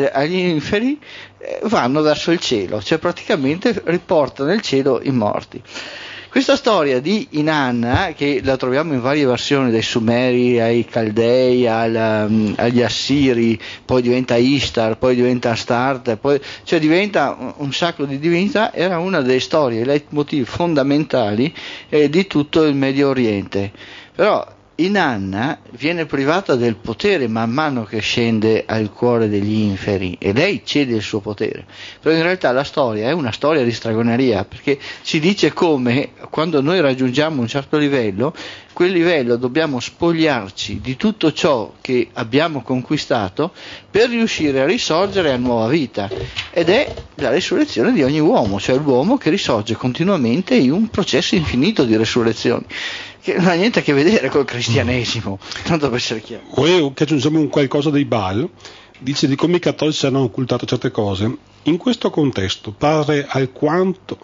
inferi vanno verso il cielo, cioè praticamente riporta nel cielo i morti. Questa storia di Inanna, che la troviamo in varie versioni, dai Sumeri ai Caldei agli Assiri, poi diventa Ishtar, poi diventa Astarte, cioè diventa un sacco di divinità, era una delle storie, leitmotiv fondamentali di tutto il Medio Oriente. Però Inanna viene privata del potere man mano che scende al cuore degli inferi e lei cede il suo potere. Però in realtà la storia è una storia di stregoneria, perché ci dice come quando noi raggiungiamo un certo livello, quel livello dobbiamo spogliarci di tutto ciò che abbiamo conquistato per riuscire a risorgere a nuova vita, ed è la risurrezione di ogni uomo, cioè l'uomo che risorge continuamente in un processo infinito di resurrezioni, che non ha niente a che vedere col cristianesimo, tanto per essere chiaro. O che aggiungiamo un qualcosa dei Baal, dice di come i cattolici hanno occultato certe cose. In questo contesto pare alquanto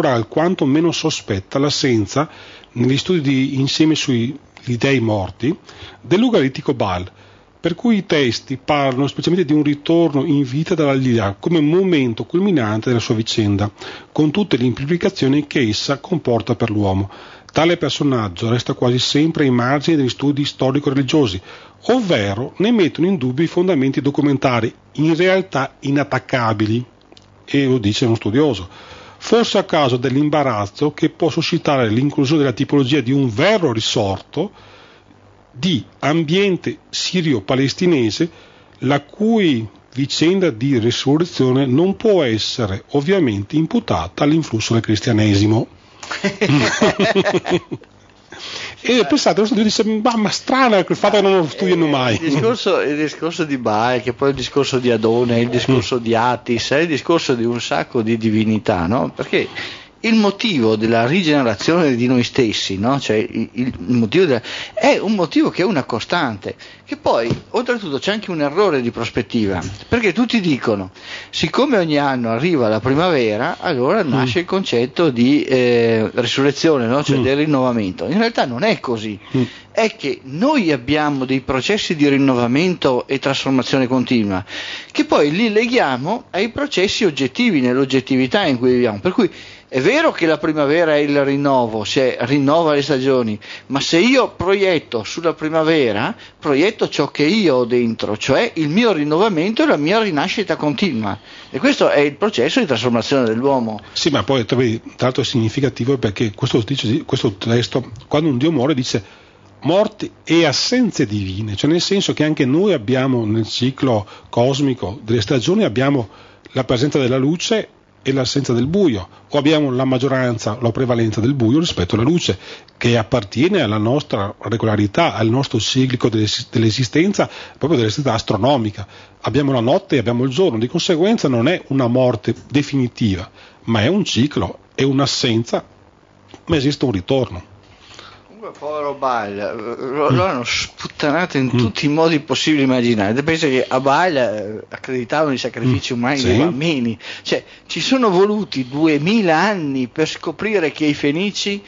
meno sospetta l'assenza, negli studi insieme sugli dei morti, dell'ugalitico Baal, per cui i testi parlano specialmente di un ritorno in vita dall'aldilà come momento culminante della sua vicenda, con tutte le implicazioni che essa comporta per l'uomo. Tale personaggio resta quasi sempre ai margini degli studi storico-religiosi, ovvero ne mettono in dubbio i fondamenti documentari, in realtà inattaccabili, e lo dice uno studioso, forse a causa dell'imbarazzo che può suscitare l'inclusione della tipologia di un vero risorto di ambiente sirio-palestinese, la cui vicenda di risurrezione non può essere ovviamente imputata all'influsso del cristianesimo. E pensate, lo studio dice: ma strano quel fatto che non lo studiano mai. Il discorso di Baal, che poi è il discorso di Adone, il discorso di Attis, è il discorso di un sacco di divinità, no? Perché il motivo della rigenerazione di noi stessi, no? Cioè il motivo è un motivo che è una costante, che poi oltretutto c'è anche un errore di prospettiva, perché tutti dicono: siccome ogni anno arriva la primavera, allora nasce il concetto di risurrezione, no? Cioè del rinnovamento. In realtà non è così, è che noi abbiamo dei processi di rinnovamento e trasformazione continua, che poi li leghiamo ai processi oggettivi, nell'oggettività in cui viviamo, per cui è vero che la primavera è il rinnovo, cioè rinnova le stagioni, ma se io proietto sulla primavera, proietto ciò che io ho dentro, cioè il mio rinnovamento e la mia rinascita continua. E questo è il processo di trasformazione dell'uomo. Sì, ma poi tra l'altro è significativo perché questo testo, quando un Dio muore, dice morti e assenze divine, cioè nel senso che anche noi abbiamo nel ciclo cosmico delle stagioni abbiamo la presenza della luce e l'assenza del buio, o abbiamo la maggioranza, la prevalenza del buio rispetto alla luce, che appartiene alla nostra regolarità, al nostro ciclico dell'esistenza, proprio dell'esistenza astronomica. Abbiamo la notte e abbiamo il giorno, di conseguenza non è una morte definitiva, ma è un ciclo, è un'assenza, ma esiste un ritorno. Povero Baal, lo hanno sputtanato in tutti i modi possibili e immaginari. Pensa che a Baal accreditavano i sacrifici umani dei bambini, cioè ci sono voluti 2000 anni per scoprire che i fenici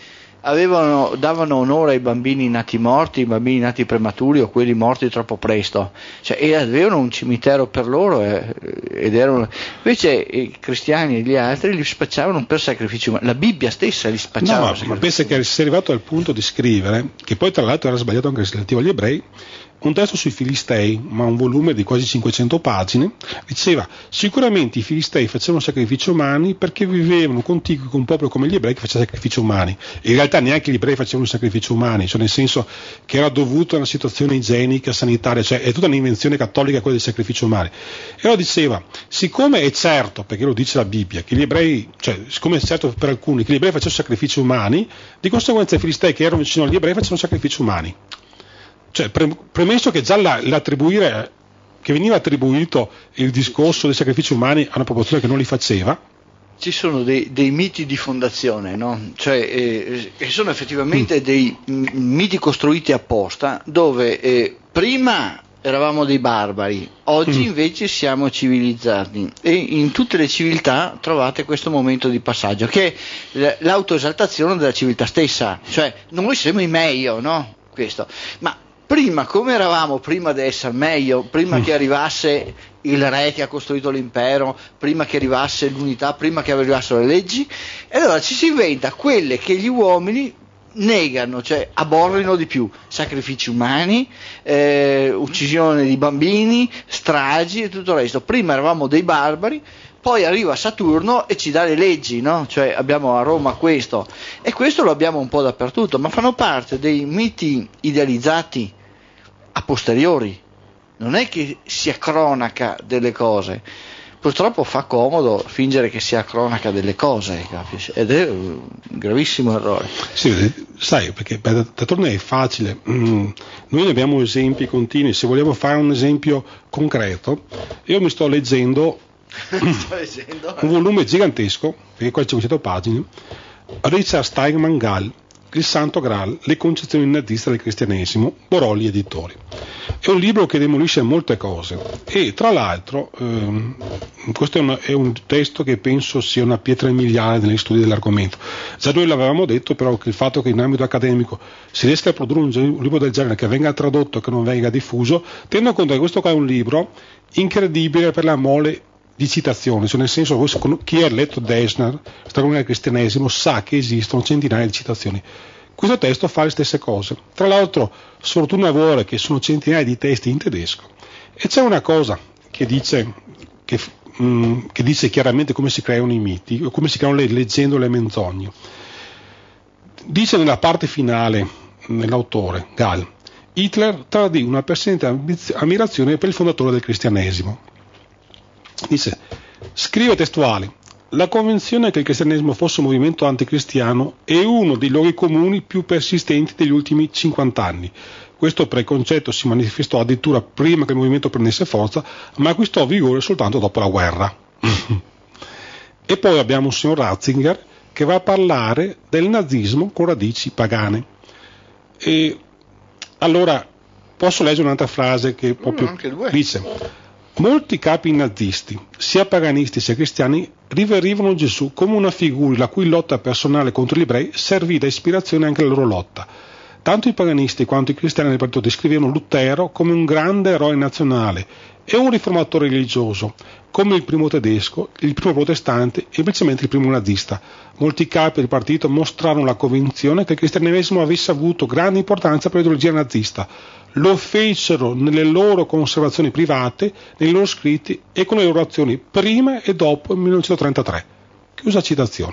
davano onore ai bambini nati morti, i bambini nati prematuri o quelli morti troppo presto, cioè, e avevano un cimitero per loro ed erano, invece i cristiani e gli altri li spacciavano per sacrifici umani. La Bibbia stessa li spacciava. No, ma pensa che si è arrivato al punto di scrivere, che poi tra l'altro era sbagliato anche relativo agli ebrei, un testo sui Filistei, ma un volume di quasi 500 pagine, diceva: sicuramente i Filistei facevano sacrifici umani perché vivevano contigui con un popolo come gli ebrei che faceva sacrifici umani. In realtà neanche gli ebrei facevano sacrifici umani, cioè nel senso che era dovuto a una situazione igienica, sanitaria, cioè è tutta un'invenzione cattolica quella dei sacrifici umani. E allora diceva, siccome è certo, perché lo dice la Bibbia, che gli ebrei, cioè siccome è certo per alcuni che gli ebrei facevano sacrifici umani, di conseguenza i Filistei che erano vicino agli ebrei facevano sacrifici umani. Cioè, premesso che già l'attribuire, che veniva attribuito il discorso dei sacrifici umani a una popolazione che non li faceva. Ci sono dei miti di fondazione, no? Cioè, che sono effettivamente dei miti costruiti apposta, dove prima eravamo dei barbari, oggi invece siamo civilizzati, e in tutte le civiltà trovate questo momento di passaggio, che è l'autoesaltazione della civiltà stessa, cioè noi siamo i meglio, no? Questo, ma prima come eravamo, prima di essere meglio, prima che arrivasse il re che ha costruito l'impero, prima che arrivasse l'unità, prima che arrivassero le leggi, e allora ci si inventa quelle che gli uomini negano, cioè aborrino di più: sacrifici umani, uccisione di bambini, stragi e tutto il resto. Prima eravamo dei barbari, poi arriva Saturno e ci dà le leggi, no? Cioè abbiamo a Roma questo, e questo lo abbiamo un po' dappertutto, ma fanno parte dei miti idealizzati a posteriori, non è che sia cronaca delle cose. Purtroppo fa comodo fingere che sia cronaca delle cose, capisci? Ed è un gravissimo errore. Sì, sai, perché d'altronde è facile. Noi abbiamo esempi continui. Se vogliamo fare un esempio concreto, io mi sto leggendo un volume gigantesco, perché qua c'è 500 pagine, Richard Steinman Gall, Il Santo Graal, le concezioni naziste del cristianesimo, Borolli Editori. È un libro che demolisce molte cose, e tra l'altro questo è un testo che penso sia una pietra miliare negli studi dell'argomento. Già noi l'avevamo detto, però, che il fatto che in ambito accademico si riesca a produrre un libro del genere, che venga tradotto e che non venga diffuso, tenendo conto che questo qua è un libro incredibile per la mole di citazioni, cioè nel senso, chi ha letto Dessner, Storia del cristianesimo, sa che esistono centinaia di citazioni. Questo testo fa le stesse cose. Tra l'altro, sfortuna vuole che sono centinaia di testi in tedesco, e c'è una cosa che dice chiaramente come si creano i miti, o come si creano le leggende o le menzogne. Dice nella parte finale, nell'autore Gall, Hitler tradì una persistente ammirazione per il fondatore del cristianesimo. Dice, scrive testuale: la convinzione che il cristianesimo fosse un movimento anticristiano è uno dei luoghi comuni più persistenti degli ultimi 50 anni. Questo preconcetto si manifestò addirittura prima che il movimento prendesse forza, ma acquistò vigore soltanto dopo la guerra. E poi abbiamo un signor Ratzinger che va a parlare del nazismo con radici pagane. E allora posso leggere un'altra frase che proprio dice: molti capi nazisti, sia paganisti sia cristiani, riverivano Gesù come una figura la cui lotta personale contro gli ebrei servì da ispirazione anche alla loro lotta. Tanto i paganisti quanto i cristiani del partito descrivevano Lutero come un grande eroe nazionale e un riformatore religioso, come il primo tedesco, il primo protestante e semplicemente il primo nazista. Molti capi del partito mostrarono la convinzione che il cristianesimo avesse avuto grande importanza per l'ideologia nazista. Lo fecero nelle loro conservazioni private, nei loro scritti e con le loro azioni prima e dopo il 1933. Chiusa citazione.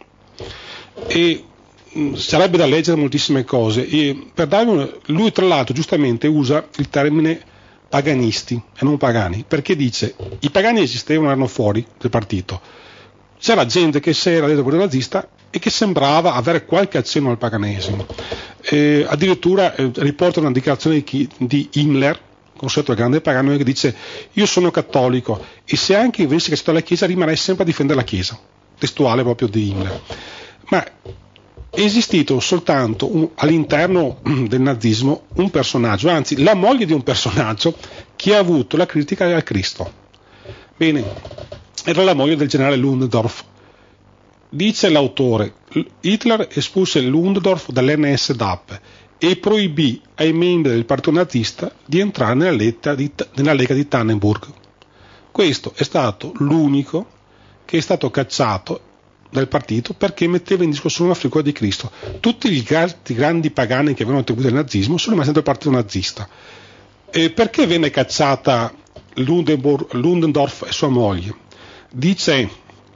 E sarebbe da leggere moltissime cose, e per darvi lui tra l'altro giustamente usa il termine paganisti e non pagani, perché dice i pagani esistevano, erano fuori del partito, c'era gente che si era detto nazista e che sembrava avere qualche accenno al paganesimo. Addirittura riporta una dichiarazione di Himmler, considerato il grande pagano, che dice: io sono cattolico e se anche avessi cacciato la Chiesa rimarrei sempre a difendere la Chiesa, testuale proprio di Himmler. Ma è esistito soltanto all'interno del nazismo un personaggio, anzi la moglie di un personaggio che ha avuto la critica al Cristo. Bene, era la moglie del generale Ludendorff. Dice l'autore: Hitler espulse Ludendorff dall'NSDAP e proibì ai membri del partito nazista di entrare nella Lega di Tannenburg. Questo è stato l'unico che è stato cacciato dal partito perché metteva in discussione la figura di Cristo. Tutti gli altri grandi pagani che avevano attribuito il nazismo sono rimasti dentro il partito nazista. Perché venne cacciata Ludendorff e sua moglie? Dice,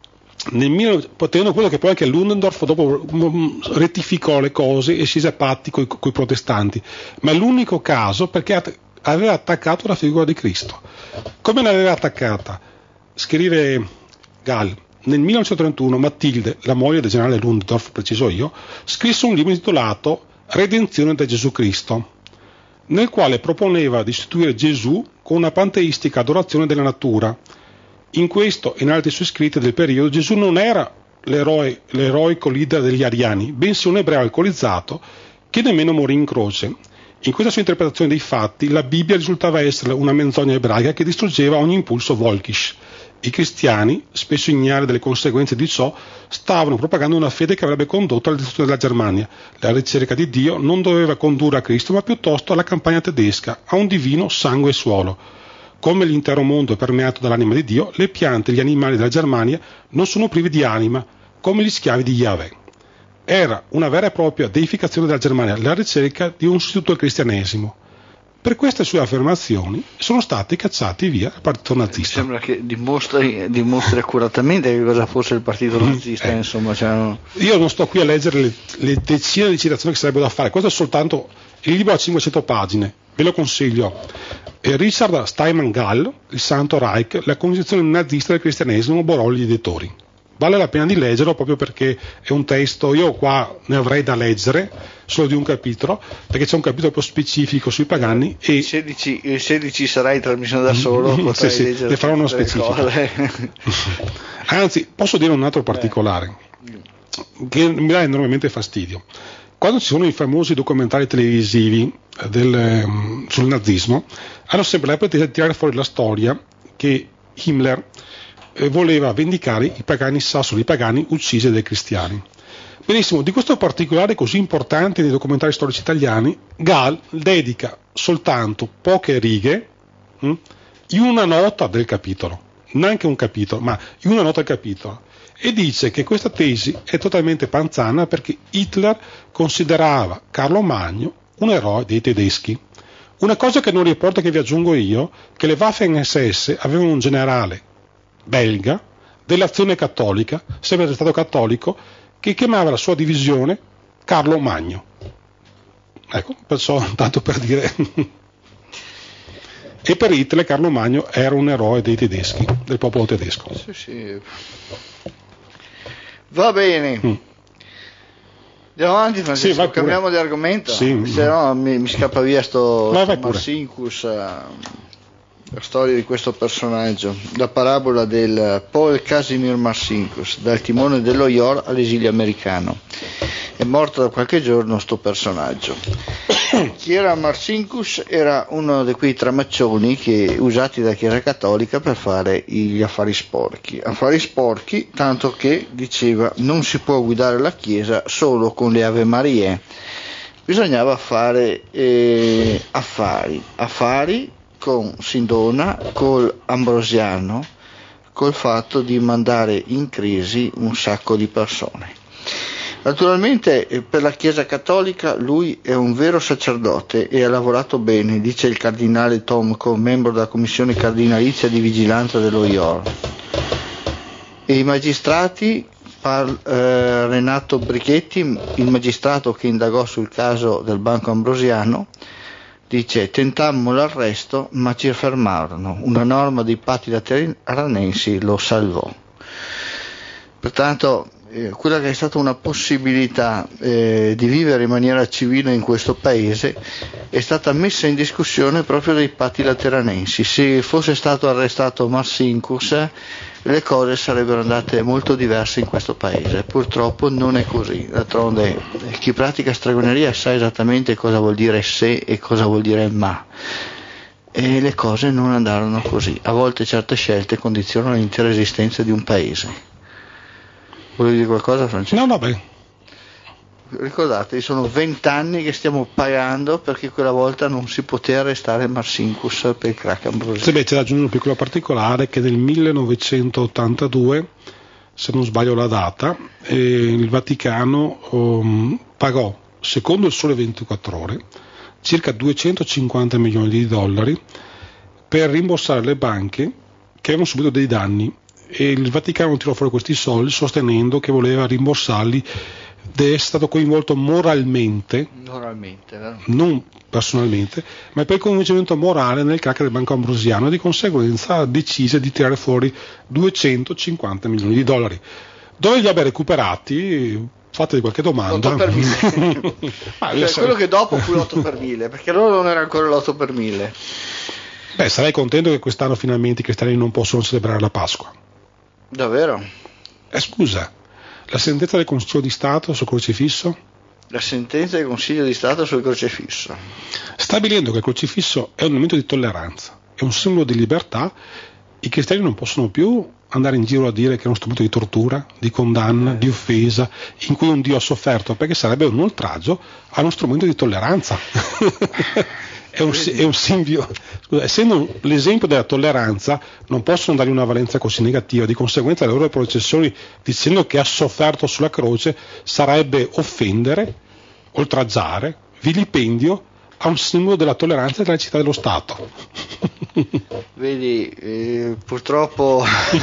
potendo quello che poi anche Ludendorff dopo rettificò le cose e si scese a patti coi protestanti, ma è l'unico caso perché aveva attaccato la figura di Cristo. Come l'aveva attaccata? Scrive Gall: nel 1931 Matilde, la moglie del generale Ludendorff, preciso io, scrisse un libro intitolato Redenzione da Gesù Cristo, nel quale proponeva di istituire Gesù con una panteistica adorazione della natura. In questo e in altri suoi scritti del periodo Gesù non era l'eroico leader degli ariani, bensì un ebreo alcolizzato che nemmeno morì in croce. In questa sua interpretazione dei fatti la Bibbia risultava essere una menzogna ebraica che distruggeva ogni impulso volkisch. I cristiani, spesso ignari delle conseguenze di ciò, stavano propagando una fede che avrebbe condotto alla distruzione della Germania. La ricerca di Dio non doveva condurre a Cristo, ma piuttosto alla campagna tedesca, a un divino sangue e suolo. Come l'intero mondo è permeato dall'anima di Dio, le piante e gli animali della Germania non sono privi di anima, come gli schiavi di Yahweh. Era una vera e propria deificazione della Germania, la ricerca di un sostituto al cristianesimo. Per queste sue affermazioni sono stati cacciati via il partito nazista. Mi sembra che dimostri accuratamente che cosa fosse il partito nazista. Insomma, Io non sto qui a leggere le decine di citazioni che sarebbero da fare, questo è soltanto il libro a 500 pagine, ve lo consiglio. Richard Steinman Gall, Il Santo Reich, la concezione nazista del cristianesimo, Borolli editori. Vale la pena di leggerlo proprio perché è un testo, io qua ne avrei da leggere solo di un capitolo, perché c'è un capitolo più specifico sui pagani e il 16 sarà in trasmissione da solo, sì, ne farò uno specifico. Anzi, posso dire un altro particolare che mi dà enormemente fastidio. Quando ci sono i famosi documentari televisivi sul nazismo, hanno sempre la pretesa di tirare fuori la storia che Himmler voleva vendicare i pagani sassoni, i pagani uccisi dai cristiani. Benissimo, di questo particolare così importante nei documentari storici italiani, Gall dedica soltanto poche righe in una nota del capitolo, neanche un capitolo, ma in una nota del capitolo, e dice che questa tesi è totalmente panzana perché Hitler considerava Carlo Magno un eroe dei tedeschi. Una cosa che non riporta, che vi aggiungo io, che le Waffen-SS avevano un generale belga dell'azione cattolica, sempre stato cattolico, che chiamava la sua divisione Carlo Magno. Ecco, perciò tanto per dire. E per Hitler Carlo Magno era un eroe dei tedeschi, del popolo tedesco. Sì. Va bene. Andiamo avanti, Francesco, sì, cambiamo di argomento, sì. Se no mi scappa via sto Marcinkus. La storia di questo personaggio, la parabola del Paul Casimir Marcinkus, dal timone dello IOR all'esilio americano. È morto da qualche giorno sto personaggio. Chi era Marcinkus? Era uno di quei tramaccioni usati dalla Chiesa Cattolica per fare gli affari sporchi, tanto che diceva non si può guidare la Chiesa solo con le Ave Marie, bisognava fare affari con Sindona, col Ambrosiano, col fatto di mandare in crisi un sacco di persone. Naturalmente per la Chiesa Cattolica lui è un vero sacerdote e ha lavorato bene, dice il cardinale Tomko, membro della commissione cardinalizia di vigilanza dello IOR. E i magistrati, Renato Brichetti, il magistrato che indagò sul caso del Banco Ambrosiano, dice: tentammo l'arresto ma ci fermarono, una norma dei patti lateranensi lo salvò. Pertanto quella che è stata una possibilità di vivere in maniera civile in questo paese è stata messa in discussione proprio dai patti lateranensi. Se fosse stato arrestato Marcinkus, le cose sarebbero andate molto diverse in questo paese. Purtroppo non è così. D'altronde chi pratica stregoneria sa esattamente cosa vuol dire se e cosa vuol dire ma, e le cose non andarono così. A volte certe scelte condizionano l'intera esistenza di un paese. Volevi dire qualcosa, Francesco? No, beh. Ricordate, sono 20 anni che stiamo pagando perché quella volta non si poteva arrestare Marcinkus per il crack ambrosiano. Sì, c'è da aggiungere un piccolo particolare che nel 1982, se non sbaglio la data, il Vaticano pagò, secondo il Sole 24 Ore, circa 250 milioni di dollari per rimborsare le banche che avevano subito dei danni, e il Vaticano tirò fuori questi soldi sostenendo che voleva rimborsarli ed è stato coinvolto moralmente, vero? Non personalmente, ma per il coinvolgimento morale nel crack del Banco Ambrosiano, e di conseguenza decise di tirare fuori 250 milioni di dollari. Dove li abbia recuperati? Fatevi qualche domanda. 8 per 1000. Quello che dopo fu l'8 per 1000, perché allora non era ancora l'8 per 1000. Beh, sarei contento che quest'anno finalmente i cristiani non possono celebrare la Pasqua. Davvero? Scusa, la sentenza del Consiglio di Stato sul crocifisso? La sentenza del Consiglio di Stato sul crocifisso. Stabilendo che il crocifisso è un elemento di tolleranza, è un simbolo di libertà, i cristiani non possono più andare in giro a dire che è uno strumento di tortura, di condanna, di offesa, in cui un Dio ha sofferto, perché sarebbe un oltraggio a uno strumento di tolleranza. È un simbio. Scusa, essendo l'esempio della tolleranza, non possono dargli una valenza così negativa. Di conseguenza le loro processioni, dicendo che ha sofferto sulla croce, sarebbe offendere, oltraggiare, vilipendio a un simbolo della tolleranza e della città dello Stato. Vedi, purtroppo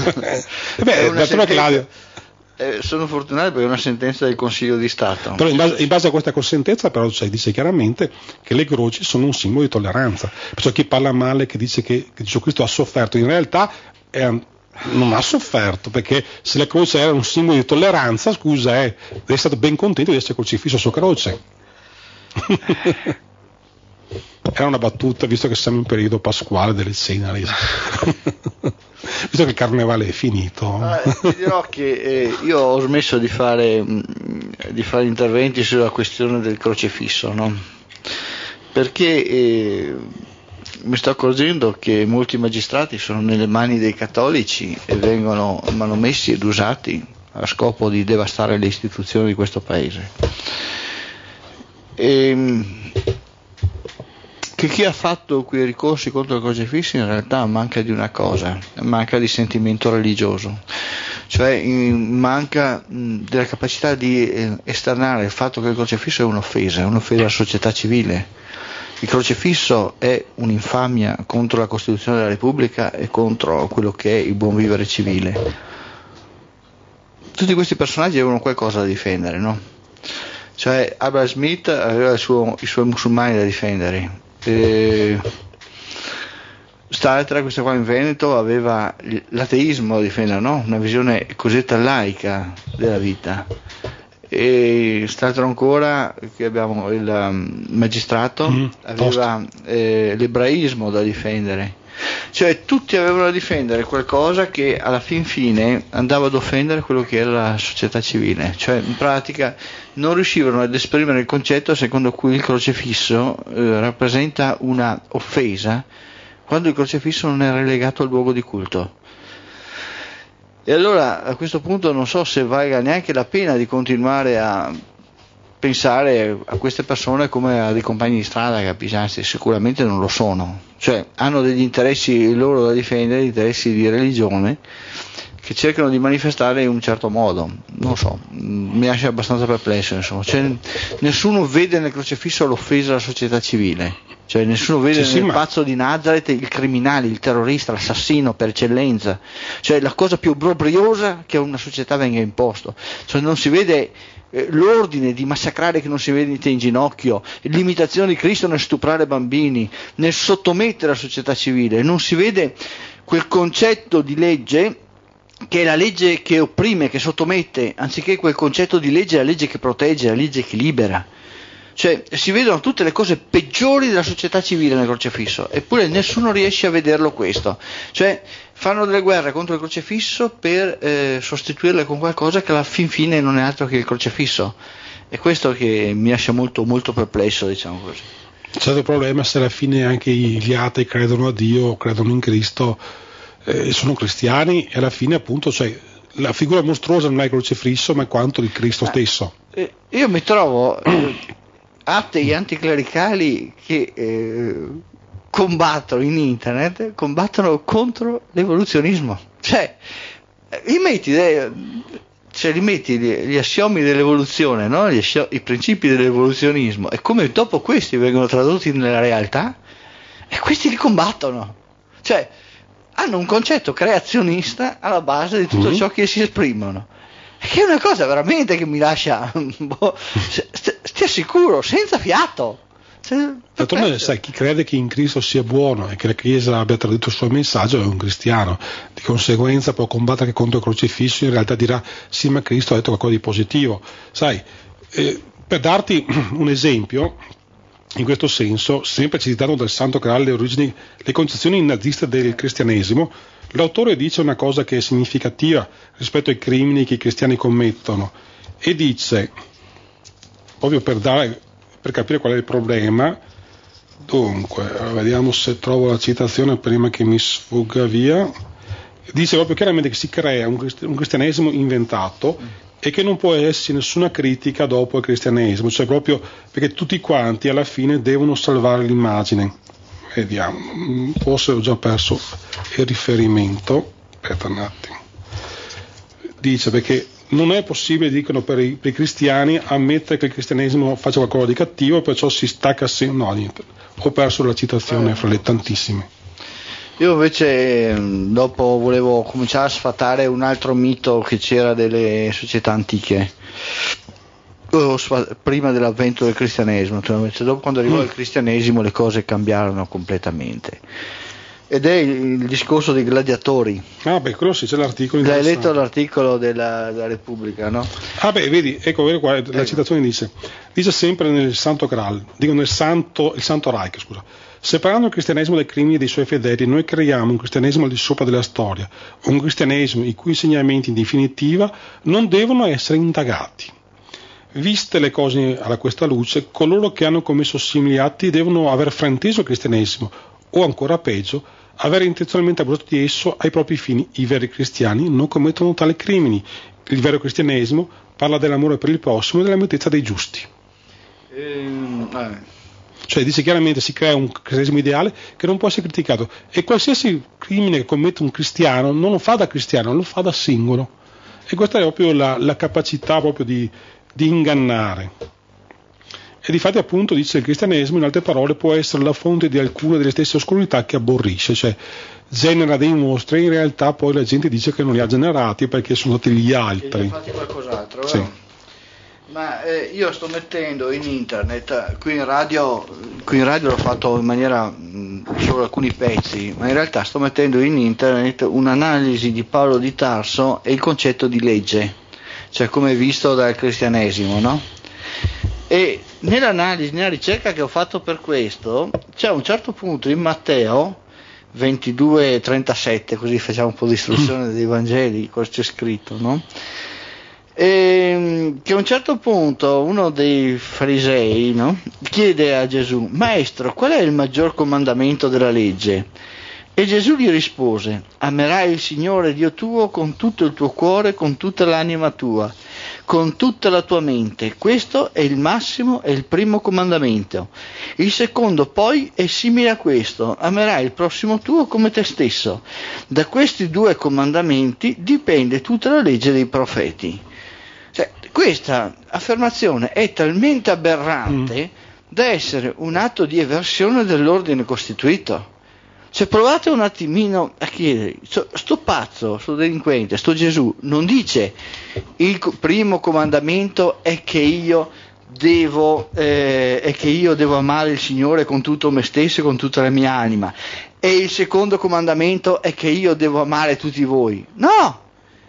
sono fortunato perché è una sentenza del Consiglio di Stato. Però in base a questa sentenza però dice chiaramente che le croci sono un simbolo di tolleranza. Perciò chi parla male, che dice che Gesù Cristo ha sofferto, in realtà non ha sofferto, perché se la croce era un simbolo di tolleranza, scusa, è stato ben contento di essere crocifisso su croce. Era una battuta, visto che siamo in periodo pasquale delle ceneri, visto che il carnevale è finito. Ti dirò che io ho smesso di fare interventi sulla questione del crocifisso, no? Perché mi sto accorgendo che molti magistrati sono nelle mani dei cattolici e vengono manomessi ed usati a scopo di devastare le istituzioni di questo paese. Che chi ha fatto quei ricorsi contro il crocifisso in realtà manca di una cosa, manca di sentimento religioso, cioè manca della capacità di esternare il fatto che il crocifisso è un'offesa alla società civile. Il crocifisso è un'infamia contro la Costituzione della Repubblica e contro quello che è il buon vivere civile. Tutti questi personaggi avevano qualcosa da difendere, no? Cioè Abraham Smith aveva i suoi musulmani da difendere. Staltra, questa qua in Veneto, aveva l'ateismo da difendere, no? Una visione cosiddetta laica della vita. E Staltra ancora, che abbiamo il magistrato, aveva l'ebraismo da difendere. Cioè tutti avevano da difendere qualcosa che alla fin fine andava ad offendere quello che era la società civile, cioè in pratica non riuscivano ad esprimere il concetto secondo cui il crocifisso rappresenta una offesa, quando il crocifisso non era legato al luogo di culto. E allora a questo punto non so se valga neanche la pena di continuare a pensare a queste persone come a dei compagni di strada, capisci? Anzi, sicuramente non lo sono, cioè hanno degli interessi loro da difendere, interessi di religione, che cercano di manifestare in un certo modo. Non so, mi lascia abbastanza perplesso, insomma. Cioè, nessuno vede nel crocifisso l'offesa alla società civile, cioè nessuno vede nel pazzo di Nazareth il criminale, il terrorista, l'assassino per eccellenza, cioè la cosa più obbrobriosa che a una società venga imposto, cioè non si vede l'ordine di massacrare che non si vede in ginocchio, l'imitazione di Cristo nel stuprare bambini, nel sottomettere la società civile, non si vede quel concetto di legge che è la legge che opprime, che sottomette, anziché quel concetto di legge, la legge che protegge, la legge che libera. Cioè si vedono tutte le cose peggiori della società civile nel crocefisso, eppure nessuno riesce a vederlo questo. Cioè fanno delle guerre contro il crocefisso per sostituirle con qualcosa che alla fin fine non è altro che il crocefisso. È questo che mi lascia molto, molto perplesso, diciamo così. C'è il problema se alla fine anche gli atei credono a Dio, credono in Cristo, sono cristiani, e alla fine appunto la figura mostruosa non è il crocefisso ma è quanto di Cristo stesso. Io mi trovo atei anticlericali che combattono in internet, combattono contro l'evoluzionismo. Cioè li metti gli assiomi dell'evoluzione, no? I principi dell'evoluzionismo, e come dopo questi vengono tradotti nella realtà, e questi li combattono. Cioè hanno un concetto creazionista alla base di tutto ciò che si esprimono, che è una cosa veramente che mi lascia stia sicuro, senza fiato. Sai, chi crede che in Cristo sia buono e che la Chiesa abbia tradito il suo messaggio è un cristiano, di conseguenza può combattere contro il crocifisso, in realtà dirà sì, ma Cristo ha detto qualcosa di positivo. Sai, per darti un esempio in questo senso, sempre citando dal Santo Graal le concezioni naziste del cristianesimo, l'autore dice una cosa che è significativa rispetto ai crimini che i cristiani commettono, e dice, proprio per capire qual è il problema, dunque, vediamo se trovo la citazione prima che mi sfugga via, dice proprio chiaramente che si crea un cristianesimo inventato e che non può esserci nessuna critica dopo il cristianesimo, cioè proprio perché tutti quanti alla fine devono salvare l'immagine. Vediamo, forse ho già perso il riferimento, aspetta un attimo. Dice perché non è possibile, dicono, per i cristiani ammettere che il cristianesimo faccia qualcosa di cattivo, perciò si stacca no, niente, ho perso la citazione fra le tantissime. Io invece dopo volevo cominciare a sfatare un altro mito che c'era delle società antiche, prima dell'avvento del cristianesimo, naturalmente. Dopo, quando arrivò il cristianesimo, le cose cambiarono completamente, ed è il discorso dei gladiatori. Ah beh, quello sì, c'è l'articolo. L'hai letto l'articolo della Repubblica, no? Ah beh, vedi, ecco qua, la citazione dice sempre nel Santo Graal, il Santo Reich, scusa. Separando il cristianesimo dai crimini dei suoi fedeli, noi creiamo un cristianesimo al di sopra della storia, un cristianesimo i cui insegnamenti in definitiva non devono essere indagati. Viste le cose alla questa luce, coloro che hanno commesso simili atti devono aver frainteso il cristianesimo, o ancora peggio, aver intenzionalmente abusato di esso ai propri fini. I veri cristiani non commettono tali crimini. Il vero cristianesimo parla dell'amore per il prossimo e della mitezza dei giusti. Cioè dice chiaramente si crea un cristianesimo ideale che non può essere criticato, e qualsiasi crimine che commette un cristiano non lo fa da cristiano, lo fa da singolo, e questa è proprio la capacità proprio di ingannare. E difatti appunto dice il cristianesimo, in altre parole, può essere la fonte di alcune delle stesse oscurità che aborrisce, cioè genera dei mostri e in realtà poi la gente dice che non li ha generati perché sono stati gli altri. E fatti qualcos'altro, sì. Ma io sto mettendo in internet, qui in radio l'ho fatto in maniera solo alcuni pezzi, ma in realtà sto mettendo in internet un'analisi di Paolo di Tarso e il concetto di legge, cioè come è visto dal cristianesimo, no? E nell'analisi, nella ricerca che ho fatto per questo, c'è un certo punto in Matteo 22:37, così facciamo un po' di istruzione dei Vangeli, cosa c'è scritto, no? E che a un certo punto uno dei farisei, no, chiede a Gesù: Maestro, qual è il maggior comandamento della legge? E Gesù gli rispose: amerai il Signore Dio tuo con tutto il tuo cuore, con tutta l'anima tua, con tutta la tua mente. Questo è il massimo e il primo comandamento. Il secondo poi è simile a questo: amerai il prossimo tuo come te stesso. Da questi due comandamenti dipende tutta la legge dei profeti. Cioè, questa affermazione è talmente aberrante da essere un atto di eversione dell'ordine costituito. Cioè, provate un attimino a chiedere, sto pazzo, sto delinquente, sto Gesù non dice il primo comandamento è che io devo amare il Signore con tutto me stesso e con tutta la mia anima, e il secondo comandamento è che io devo amare tutti voi. No,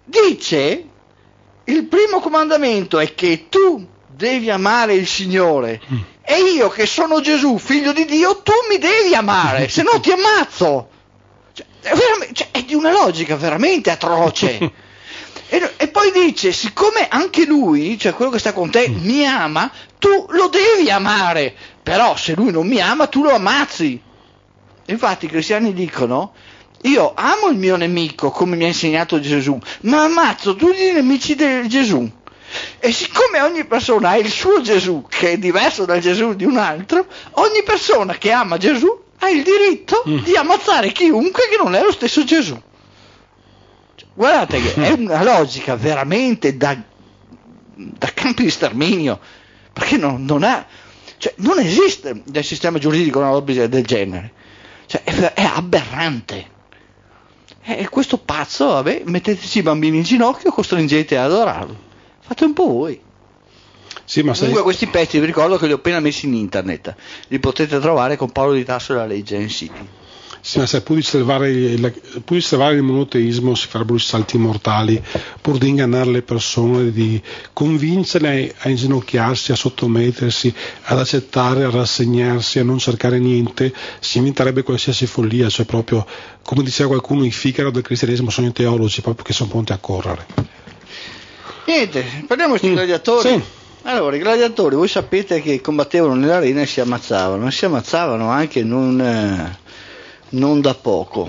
dice il primo comandamento è che tu devi amare il Signore, e io che sono Gesù, figlio di Dio, tu mi devi amare, se no ti ammazzo. È di una logica veramente atroce. E poi dice, siccome anche lui, cioè quello che sta con te, mi ama, tu lo devi amare, però se lui non mi ama tu lo ammazzi. Infatti i cristiani dicono, io amo il mio nemico come mi ha insegnato Gesù, ma ammazzo tutti i nemici di Gesù. E siccome ogni persona ha il suo Gesù, che è diverso dal Gesù di un altro, ogni persona che ama Gesù ha il diritto di ammazzare chiunque che non è lo stesso Gesù. Guardate che è una logica veramente da campi di sterminio, perché non esiste nel sistema giuridico una logica del genere, cioè è aberrante. E questo pazzo, vabbè, metteteci i bambini in ginocchio, costringete ad adorarlo, fate un po' voi. Sì, ma comunque questi pezzi vi ricordo che li ho appena messi in internet, li potete trovare con Paolo Di Tasso e la legge in siti. Sì, ma se pur di salvare il monoteismo si farebbero i salti mortali, pur di ingannare le persone, di convincerle a inginocchiarsi, a sottomettersi, ad accettare, a rassegnarsi, a non cercare niente, si inventerebbe qualsiasi follia, cioè proprio, come diceva qualcuno, i Figaro del cristianesimo sono i teologi, proprio che sono pronti a correre. Niente, parliamo di questi gladiatori. Sì. Allora, i gladiatori, voi sapete che combattevano nell'arena e si ammazzavano anche non da poco,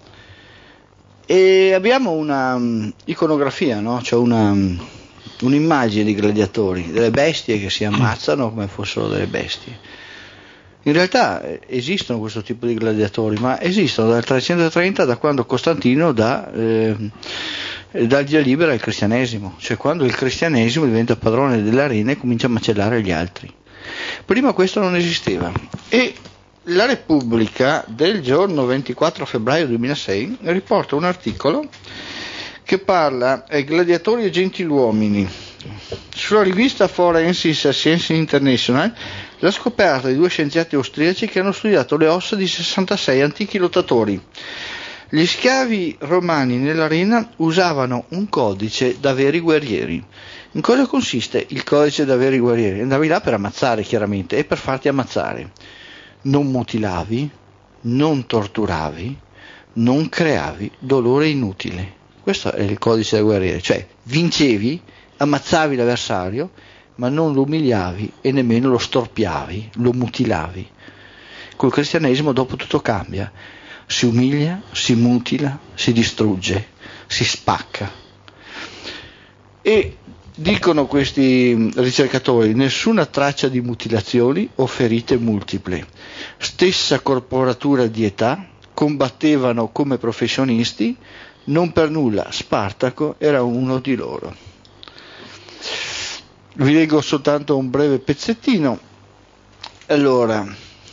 e abbiamo una iconografia, no? Cioè un'immagine di gladiatori, delle bestie che si ammazzano come fossero delle bestie. In realtà esistono questo tipo di gladiatori, ma esistono dal 330, da quando Costantino dà il via libera al cristianesimo, cioè quando il cristianesimo diventa padrone dell'arena e comincia a macellare gli altri. Prima questo non esisteva, e la Repubblica del giorno 24 febbraio 2006 riporta un articolo che parla ai gladiatori e gentiluomini. Sulla rivista Forensics Science International, la scoperta di due scienziati austriaci che hanno studiato le ossa di 66 antichi lottatori. Gli schiavi romani nell'arena usavano un codice da veri guerrieri. In cosa consiste il codice da veri guerrieri? Andavi là per ammazzare, chiaramente, e per farti ammazzare. Non mutilavi, non torturavi, non creavi dolore inutile. Questo è il codice da guerriere, cioè vincevi, ammazzavi l'avversario, ma non lo umiliavi e nemmeno lo storpiavi, lo mutilavi. Col cristianesimo dopo tutto cambia, si umilia, si mutila, si distrugge, si spacca. E dicono questi ricercatori, nessuna traccia di mutilazioni o ferite multiple, stessa corporatura di età, combattevano come professionisti, non per nulla Spartaco era uno di loro. Vi leggo soltanto un breve pezzettino. Allora,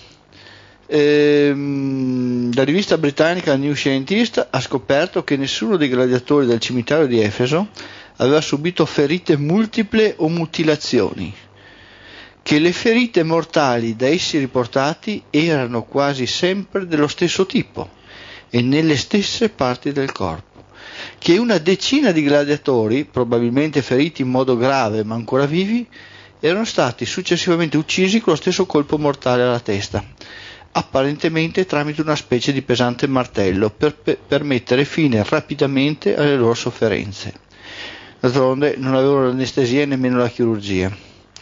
la rivista britannica New Scientist ha scoperto che nessuno dei gladiatori del cimitero di Efeso aveva subito ferite multiple o mutilazioni, che le ferite mortali da essi riportati erano quasi sempre dello stesso tipo e nelle stesse parti del corpo, che una decina di gladiatori, probabilmente feriti in modo grave ma ancora vivi, erano stati successivamente uccisi con lo stesso colpo mortale alla testa, apparentemente tramite una specie di pesante martello per mettere fine rapidamente alle loro sofferenze. D'altronde non avevano l'anestesia e nemmeno la chirurgia.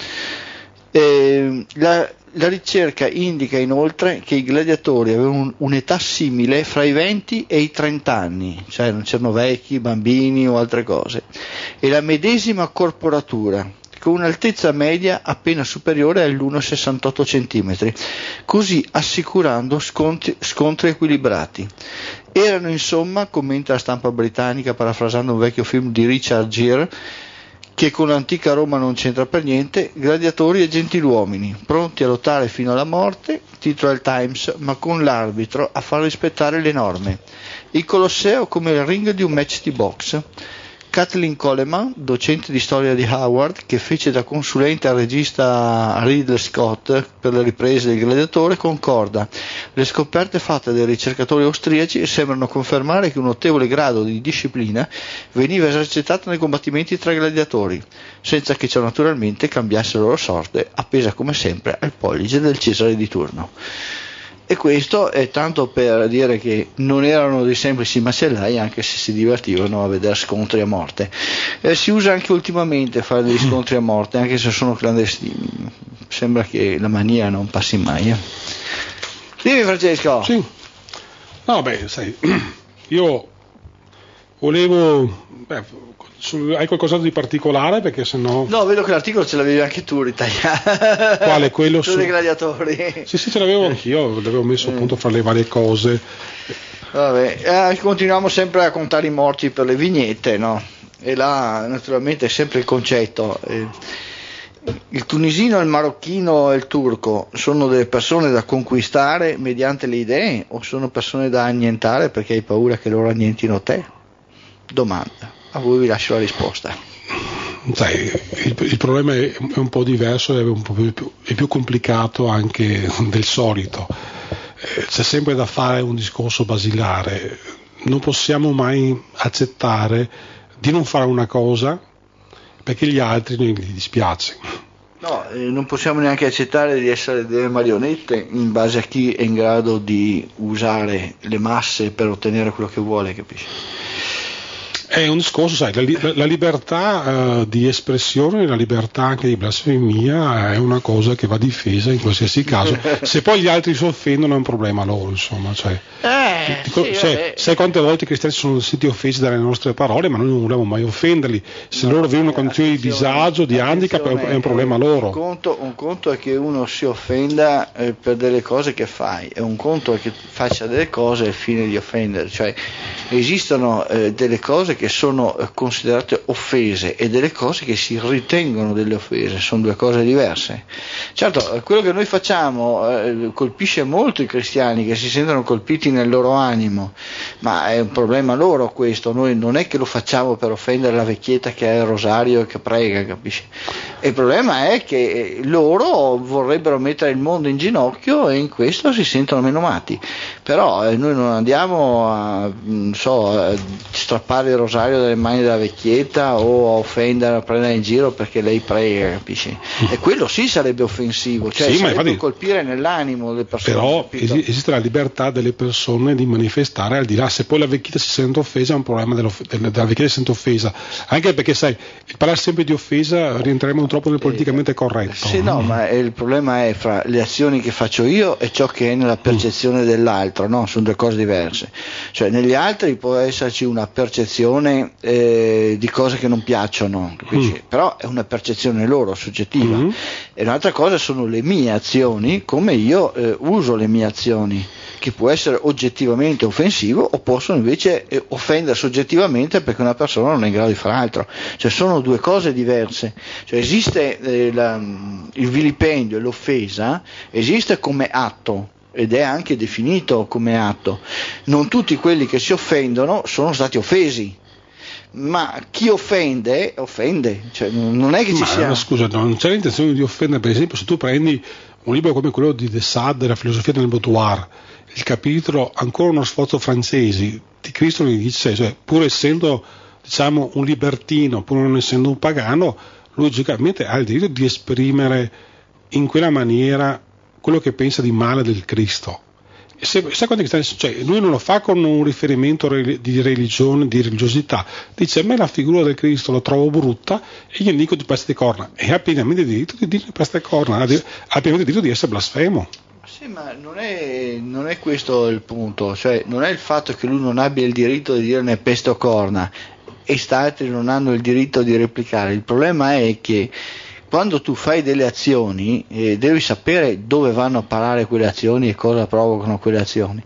La ricerca indica inoltre che i gladiatori avevano un'età simile fra i 20 e i 30 anni, cioè non c'erano vecchi, bambini o altre cose, e la medesima corporatura, con un'altezza media appena superiore all'1,68 cm, così assicurando scontri equilibrati. Erano insomma, commenta la stampa britannica parafrasando un vecchio film di Richard Gere, che con l'antica Roma non c'entra per niente, gladiatori e gentiluomini, pronti a lottare fino alla morte, titola il Times, ma con l'arbitro a far rispettare le norme. Il Colosseo come il ring di un match di box. Kathleen Coleman, docente di storia di Howard, che fece da consulente al regista Ridley Scott per le riprese del Gladiatore, concorda: le scoperte fatte dai ricercatori austriaci sembrano confermare che un notevole grado di disciplina veniva esercitato nei combattimenti tra i gladiatori, senza che ciò naturalmente cambiasse la loro sorte, appesa come sempre al pollice del Cesare di turno. E questo è tanto per dire che non erano dei semplici macellai, anche se si divertivano a vedere scontri a morte. Si usa anche ultimamente fare degli scontri a morte, anche se sono clandestini. Sembra che la mania non passi mai. Dimmi, Francesco. Sì. No, sai, io volevo... hai qualcosa di particolare, perché sennò... No, vedo che l'articolo ce l'avevi anche tu ritagliato. Quale? Quello su dei gladiatori. Sì, ce l'avevo anch'io, l'avevo messo appunto fra le varie cose. Vabbè, continuiamo sempre a contare i morti per le vignette, no? E là naturalmente è sempre il concetto. Il tunisino, il marocchino e il turco sono delle persone da conquistare mediante le idee, o sono persone da annientare perché hai paura che loro annientino te? Domanda. A voi vi lascio la risposta. Sai, il problema è un po' diverso, è più complicato anche del solito. C'è sempre da fare un discorso basilare. Non possiamo mai accettare di non fare una cosa perché gli altri gli dispiace. No, non possiamo neanche accettare di essere delle marionette in base a chi è in grado di usare le masse per ottenere quello che vuole, capisci? È un discorso, sai, la libertà di espressione, la libertà anche di blasfemia è una cosa che va difesa in qualsiasi caso. Se poi gli altri si offendono è un problema loro, insomma. Cioè, sai quante volte i cristiani sono stati offesi dalle nostre parole, ma noi non volevamo mai offenderli. Se loro vivono una condizione di disagio, di handicap, è un problema loro. Un conto è che uno si offenda per delle cose che fai, e un conto è che faccia delle cose al fine di offendere. Cioè, esistono delle cose che sono considerate offese e delle cose che si ritengono delle offese, sono due cose diverse. Certo, quello che noi facciamo colpisce molto i cristiani, che si sentono colpiti nel loro animo, ma è un problema loro questo. Noi non è che lo facciamo per offendere la vecchietta che ha il rosario e che prega, capisci? E il problema è che loro vorrebbero mettere il mondo in ginocchio e in questo si sentono menomati. Però noi non andiamo a strappare il rosario dalle mani della vecchietta o a offendere, a prendere in giro perché lei prega, capisci? E quello sì sarebbe offensivo, cioè sì, sarebbe colpire nell'animo le persone. Però esiste la libertà delle persone di manifestare, al di là, se poi la vecchietta si sente offesa è un problema della vecchietta si sente offesa, anche perché sai, parlare sempre di offesa rientreremo troppo nel politicamente corretto. Sì, no, ma il problema è fra le azioni che faccio io e ciò che è nella percezione dell'altro, no? Sono due cose diverse. Cioè negli altri può esserci una percezione di cose che non piacciono, però è una percezione loro, soggettiva. E un'altra cosa sono le mie azioni, come io uso le mie azioni, che può essere oggettivamente offensivo o possono invece offendere soggettivamente perché una persona non è in grado di fare altro. Cioè sono due cose diverse. Cioè esiste il vilipendio e l'offesa, esiste come atto ed è anche definito come atto. Non tutti quelli che si offendono sono stati offesi, ma chi offende, cioè non è che ci sia... Scusa, non c'è l'intenzione di offendere. Per esempio, se tu prendi un libro come quello di De Sade, La filosofia del boudoir, il capitolo Ancora uno sforzo francesi, di Cristo gli dice, cioè, pur essendo diciamo un libertino, pur non essendo un pagano, logicamente ha il diritto di esprimere in quella maniera quello che pensa di male del Cristo. E cioè, lui non lo fa con un riferimento di religione, di religiosità, dice: a me la figura del Cristo la trovo brutta e gli dico di peste corna, e ha pienamente diritto di dire peste corna, ha pienamente diritto di essere blasfemo. Sì, ma non è questo il punto, cioè non è il fatto che lui non abbia il diritto di dirne peste o corna e sti altri non hanno il diritto di replicare. Il problema è che quando tu fai delle azioni devi sapere dove vanno a parare quelle azioni e cosa provocano quelle azioni.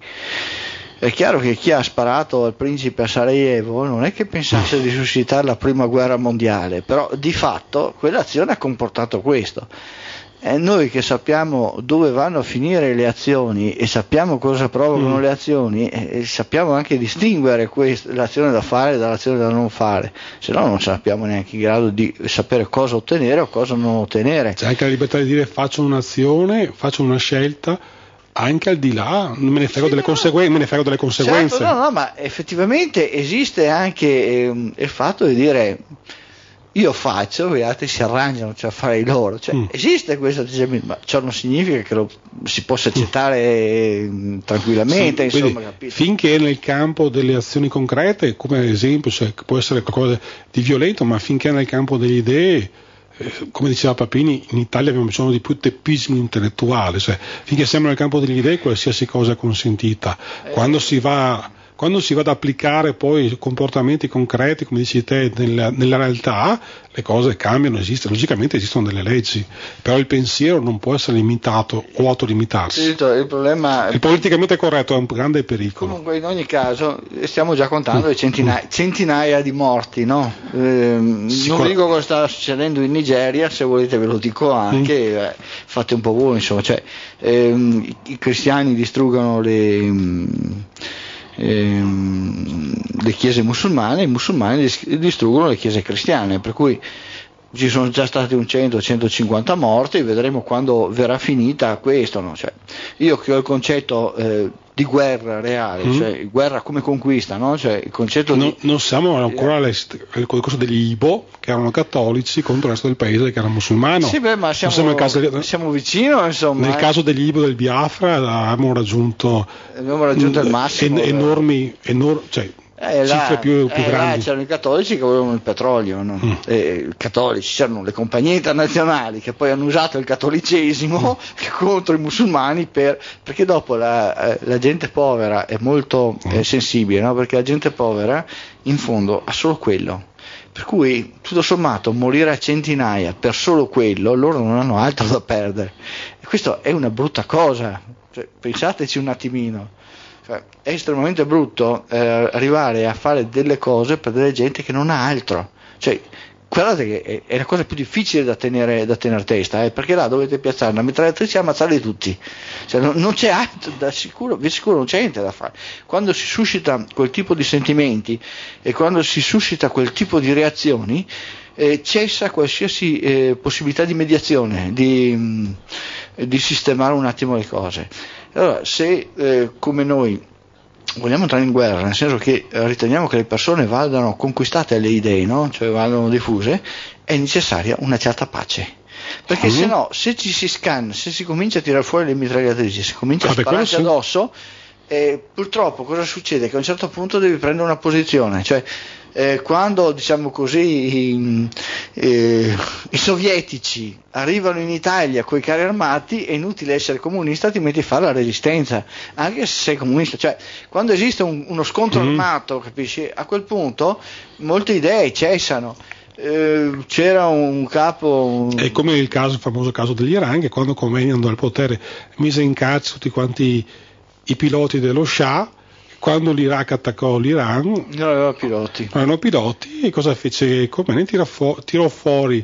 È chiaro che chi ha sparato al principe a Sarajevo non è che pensasse di suscitare la prima guerra mondiale, però di fatto quell'azione ha comportato questo. noi che sappiamo dove vanno a finire le azioni e sappiamo cosa provocano le azioni, e sappiamo anche distinguere l'azione da fare dall'azione da non fare, se no non sappiamo neanche in grado di sapere cosa ottenere o cosa non ottenere. C'è anche la libertà di dire faccio un'azione, faccio una scelta, anche al di là, non me ne frego delle conseguenze, me ne frego delle conseguenze. Certo, no, ma effettivamente esiste anche il fatto di dire io faccio, gli altri si arrangiano, cioè a fare i loro, esiste questo atteggiamento, ma ciò non significa che lo si possa accettare tranquillamente, sì, insomma, vedi, finché nel campo delle azioni concrete, come ad esempio, cioè, può essere qualcosa di violento, ma finché nel campo delle idee, come diceva Papini, in Italia abbiamo bisogno di più teppismo intellettuale, cioè, finché siamo nel campo delle idee qualsiasi cosa è consentita. Quando si va ad applicare poi comportamenti concreti, come dici te, nella realtà, le cose cambiano, logicamente esistono delle leggi, però il pensiero non può essere limitato o autolimitarsi. Il problema, il politicamente corretto è un grande pericolo. Comunque in ogni caso stiamo già contando le centinaia di morti, no? Non dico cosa sta succedendo in Nigeria, se volete ve lo dico anche, fate un po' voi, insomma, cioè, i cristiani distruggono le chiese musulmane, i musulmani distruggono le chiese cristiane, per cui ci sono già stati 100-150 morti, vedremo quando verrà finita questo, no? Cioè, io che ho il concetto di guerra reale, cioè guerra come conquista, no? Cioè, il concetto non siamo ancora al discorso degli Ibo, che erano cattolici, contro il resto del paese che era musulmano. Sì, beh, ma siamo vicino, insomma. Nel caso degli Ibo del Biafra abbiamo raggiunto il massimo. Cifre più grandi. C'erano i cattolici che volevano il petrolio, no? I cattolici, c'erano le compagnie internazionali che poi hanno usato il cattolicesimo contro i musulmani perché dopo la gente povera è molto sensibile, no? Perché la gente povera in fondo ha solo quello, per cui tutto sommato morire a centinaia per solo quello, loro non hanno altro da perdere, e questo è una brutta cosa, cioè, pensateci un attimino. È estremamente brutto arrivare a fare delle cose per delle gente che non ha altro, cioè guardate che è la cosa più difficile da tenere testa, perché là dovete piazzare una mitragliatrice e ammazzarli tutti, cioè, non c'è altro vi sicuro non c'è niente da fare. Quando si suscita quel tipo di sentimenti e quando si suscita quel tipo di reazioni, cessa qualsiasi possibilità di mediazione, di sistemare un attimo le cose. Allora, se come noi vogliamo entrare in guerra, nel senso che riteniamo che le persone vadano conquistate le idee, no? Cioè vadano diffuse, è necessaria una certa pace. Perché se no, se ci si scanna, se si comincia a tirare fuori le mitragliatrici, se comincia a spararci addosso, purtroppo cosa succede? Che a un certo punto devi prendere una posizione, cioè quando diciamo così i sovietici arrivano in Italia coi carri armati, è inutile essere comunista, ti metti a fare la resistenza anche se sei comunista, cioè quando esiste uno scontro armato, capisci, a quel punto molte idee cessano. C'era un capo è come il famoso caso dell'Iran, che quando Khomeini andò al potere mise in carcere tutti quanti i piloti dello Shah. Quando l'Iraq attaccò l'Iran non avevano piloti, e cosa fece Khomeini? Tirò fuori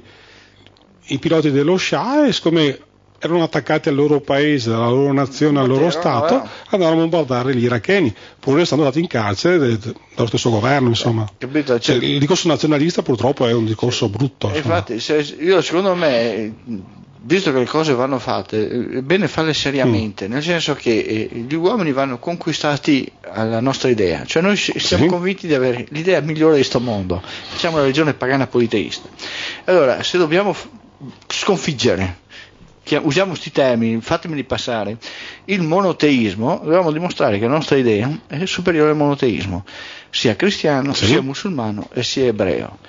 i piloti dello Shah, e siccome erano attaccati al loro paese, alla loro nazione, al loro stato, andarono a bombardare gli iracheni, pur essendo stati in carcere dallo stesso governo, insomma. Capito? Cioè, il discorso nazionalista purtroppo è un discorso brutto. Infatti, secondo me, visto che le cose vanno fatte, è bene farle seriamente, nel senso che gli uomini vanno conquistati alla nostra idea, cioè noi siamo convinti di avere l'idea migliore di questo mondo, facciamo la religione pagana politeista. Allora, se dobbiamo sconfiggere, usiamo questi termini, fatemeli passare, il monoteismo, dobbiamo dimostrare che la nostra idea è superiore al monoteismo, sia cristiano, sia musulmano e sia ebreo.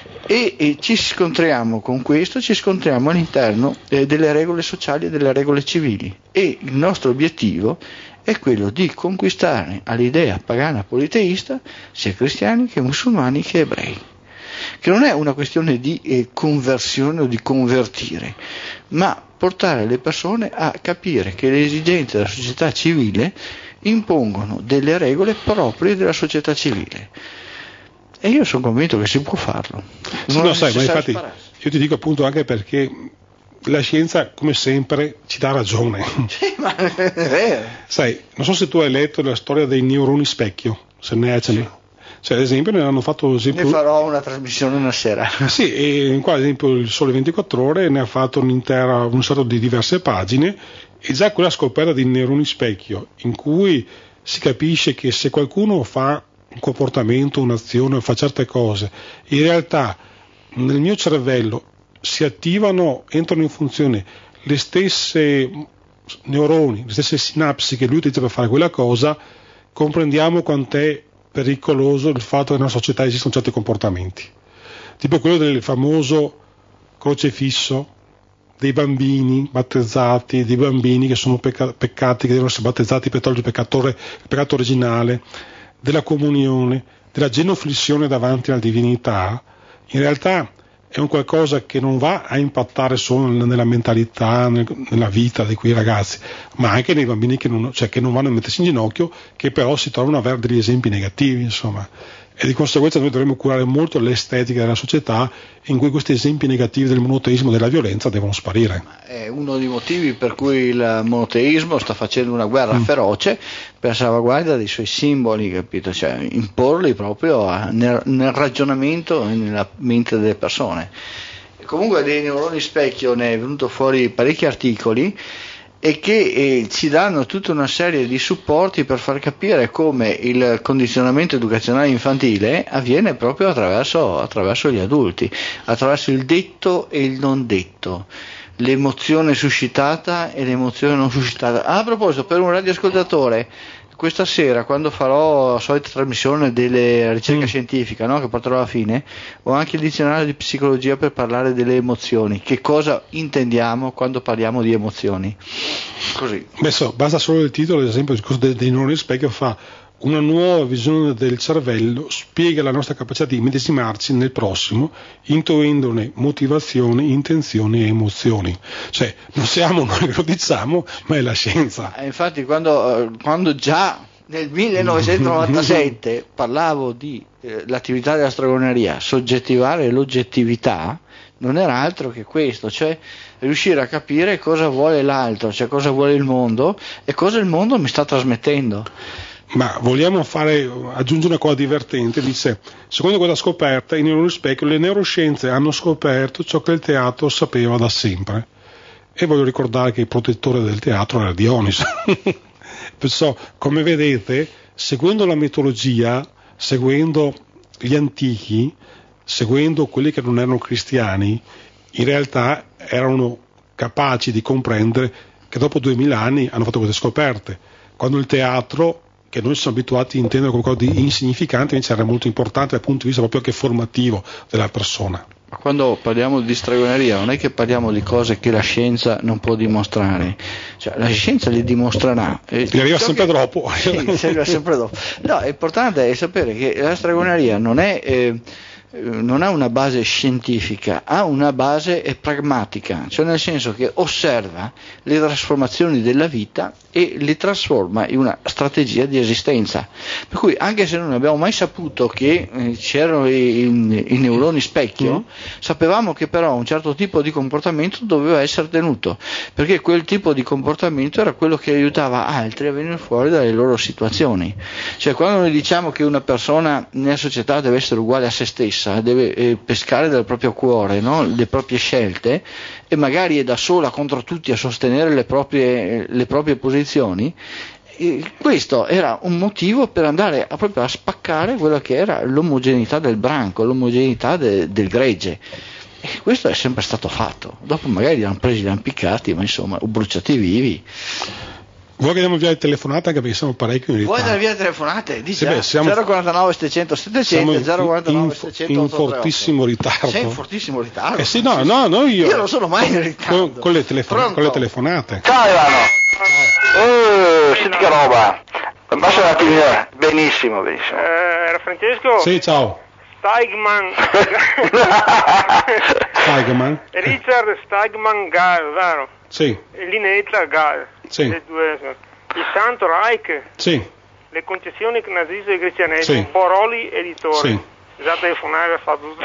E ci scontriamo con questo, ci scontriamo all'interno delle regole sociali e delle regole civili, e il nostro obiettivo è quello di conquistare all'idea pagana politeista sia cristiani che musulmani che ebrei, che non è una questione di conversione o di convertire, ma portare le persone a capire che le esigenze della società civile impongono delle regole proprie della società civile. E io sono convinto che si può farlo. Ma infatti io ti dico appunto anche perché la scienza, come sempre, ci dà ragione. Sì, ma è vero. Sai, non so se tu hai letto la storia dei neuroni specchio, se ne è, Sì. Cioè, ad esempio, ne hanno fatto Ne farò una trasmissione una sera. Sì, e qua ad esempio il Sole 24 Ore ne ha fatto un set di diverse pagine, e già quella scoperta di neuroni specchio, in cui si capisce che se qualcuno fa un comportamento, un'azione o fa certe cose, in realtà nel mio cervello si attivano, entrano in funzione le stesse neuroni, le stesse sinapsi che lui utilizza per fare quella cosa, comprendiamo quant'è pericoloso il fatto che nella società esistono certi comportamenti, tipo quello del famoso crocefisso, dei bambini battezzati, dei bambini che sono peccati, che devono essere battezzati per togliere il peccato originale, della comunione, della genuflessione davanti alla divinità. In realtà è un qualcosa che non va a impattare solo nella mentalità, nella vita di quei ragazzi, ma anche nei bambini che non vanno a mettersi in ginocchio, che però si trovano a avere degli esempi negativi, insomma. E di conseguenza noi dovremmo curare molto l'estetica della società, in cui questi esempi negativi del monoteismo e della violenza devono sparire. È uno dei motivi per cui il monoteismo sta facendo una guerra feroce per salvaguardia dei suoi simboli, capito? Cioè imporli proprio nel ragionamento e nella mente delle persone. E comunque dei neuroni specchio ne è venuto fuori parecchi articoli, e che ci danno tutta una serie di supporti per far capire come il condizionamento educazionale infantile avviene proprio attraverso gli adulti, attraverso il detto e il non detto, l'emozione suscitata e l'emozione non suscitata. A proposito, per un radioascoltatore, questa sera, quando farò la solita trasmissione delle ricerche scientifiche, no, che porterò alla fine, ho anche il dizionario di psicologia per parlare delle emozioni. Che cosa intendiamo quando parliamo di emozioni? Così. Basta solo il titolo, ad esempio, il discorso dei neuroni specchio fa una nuova visione del cervello, spiega la nostra capacità di medesimarci nel prossimo, intuendone motivazioni, intenzioni e emozioni. Cioè, non siamo noi che lo diciamo, ma è la scienza. Infatti, quando già nel 1997 parlavo di l'attività della stregoneria, soggettivare l'oggettività, non era altro che questo, cioè riuscire a capire cosa vuole l'altro, cioè cosa vuole il mondo e cosa il mondo mi sta trasmettendo. Ma vogliamo aggiungere una cosa divertente, dice, secondo questa scoperta, i neuroni specchio, le neuroscienze hanno scoperto ciò che il teatro sapeva da sempre. E voglio ricordare che il protettore del teatro era Dionisi. Perciò, come vedete, seguendo la mitologia, seguendo gli antichi, seguendo quelli che non erano cristiani, in realtà erano capaci di comprendere che dopo 2000 anni hanno fatto queste scoperte. Quando il teatro, che noi siamo abituati a intendere come qualcosa di insignificante, invece era molto importante dal punto di vista proprio anche formativo della persona. Ma quando parliamo di stregoneria non è che parliamo di cose che la scienza non può dimostrare, cioè la scienza li dimostrerà. Li arriva sempre dopo. Sì, arriva sempre dopo. No, l'importante è sapere che la stregoneria non ha una base scientifica, ha una base pragmatica, cioè nel senso che osserva le trasformazioni della vita e le trasforma in una strategia di esistenza. Per cui anche se non abbiamo mai saputo che c'erano i neuroni specchio, sapevamo che però un certo tipo di comportamento doveva essere tenuto, perché quel tipo di comportamento era quello che aiutava altri a venire fuori dalle loro situazioni. Cioè quando noi diciamo che una persona nella società deve essere uguale a se stessa, deve pescare dal proprio cuore, no? Le proprie scelte, e magari è da sola contro tutti a sostenere le proprie posizioni, questo era un motivo per andare proprio a spaccare quella che era l'omogeneità del branco, l'omogeneità del gregge. E questo è sempre stato fatto. Dopo magari li hanno presi, li hanno piccati, ma insomma, o bruciati vivi. Vuoi che diamo via le telefonate, anche perché siamo parecchio in ritardo? Vuoi dare via le telefonate? Dici, sì, 049 700 700 049 700 in fortissimo ritardo. Sei in fortissimo ritardo? Sì, no, io non sono mai in ritardo. Con le telefonate. Ciao Ivano. Senti che roba. Basta un attimino. Benissimo. Era Francesco? Sì, ciao. Steigman. Richard Steigman Gall, vero? Sì. Linetta Gall. Sì. Il Santo Reich. Sì. Le concezioni naziste e cristianesimo. Sì. Boroli editore. Sì. già telefonare, fa tutto.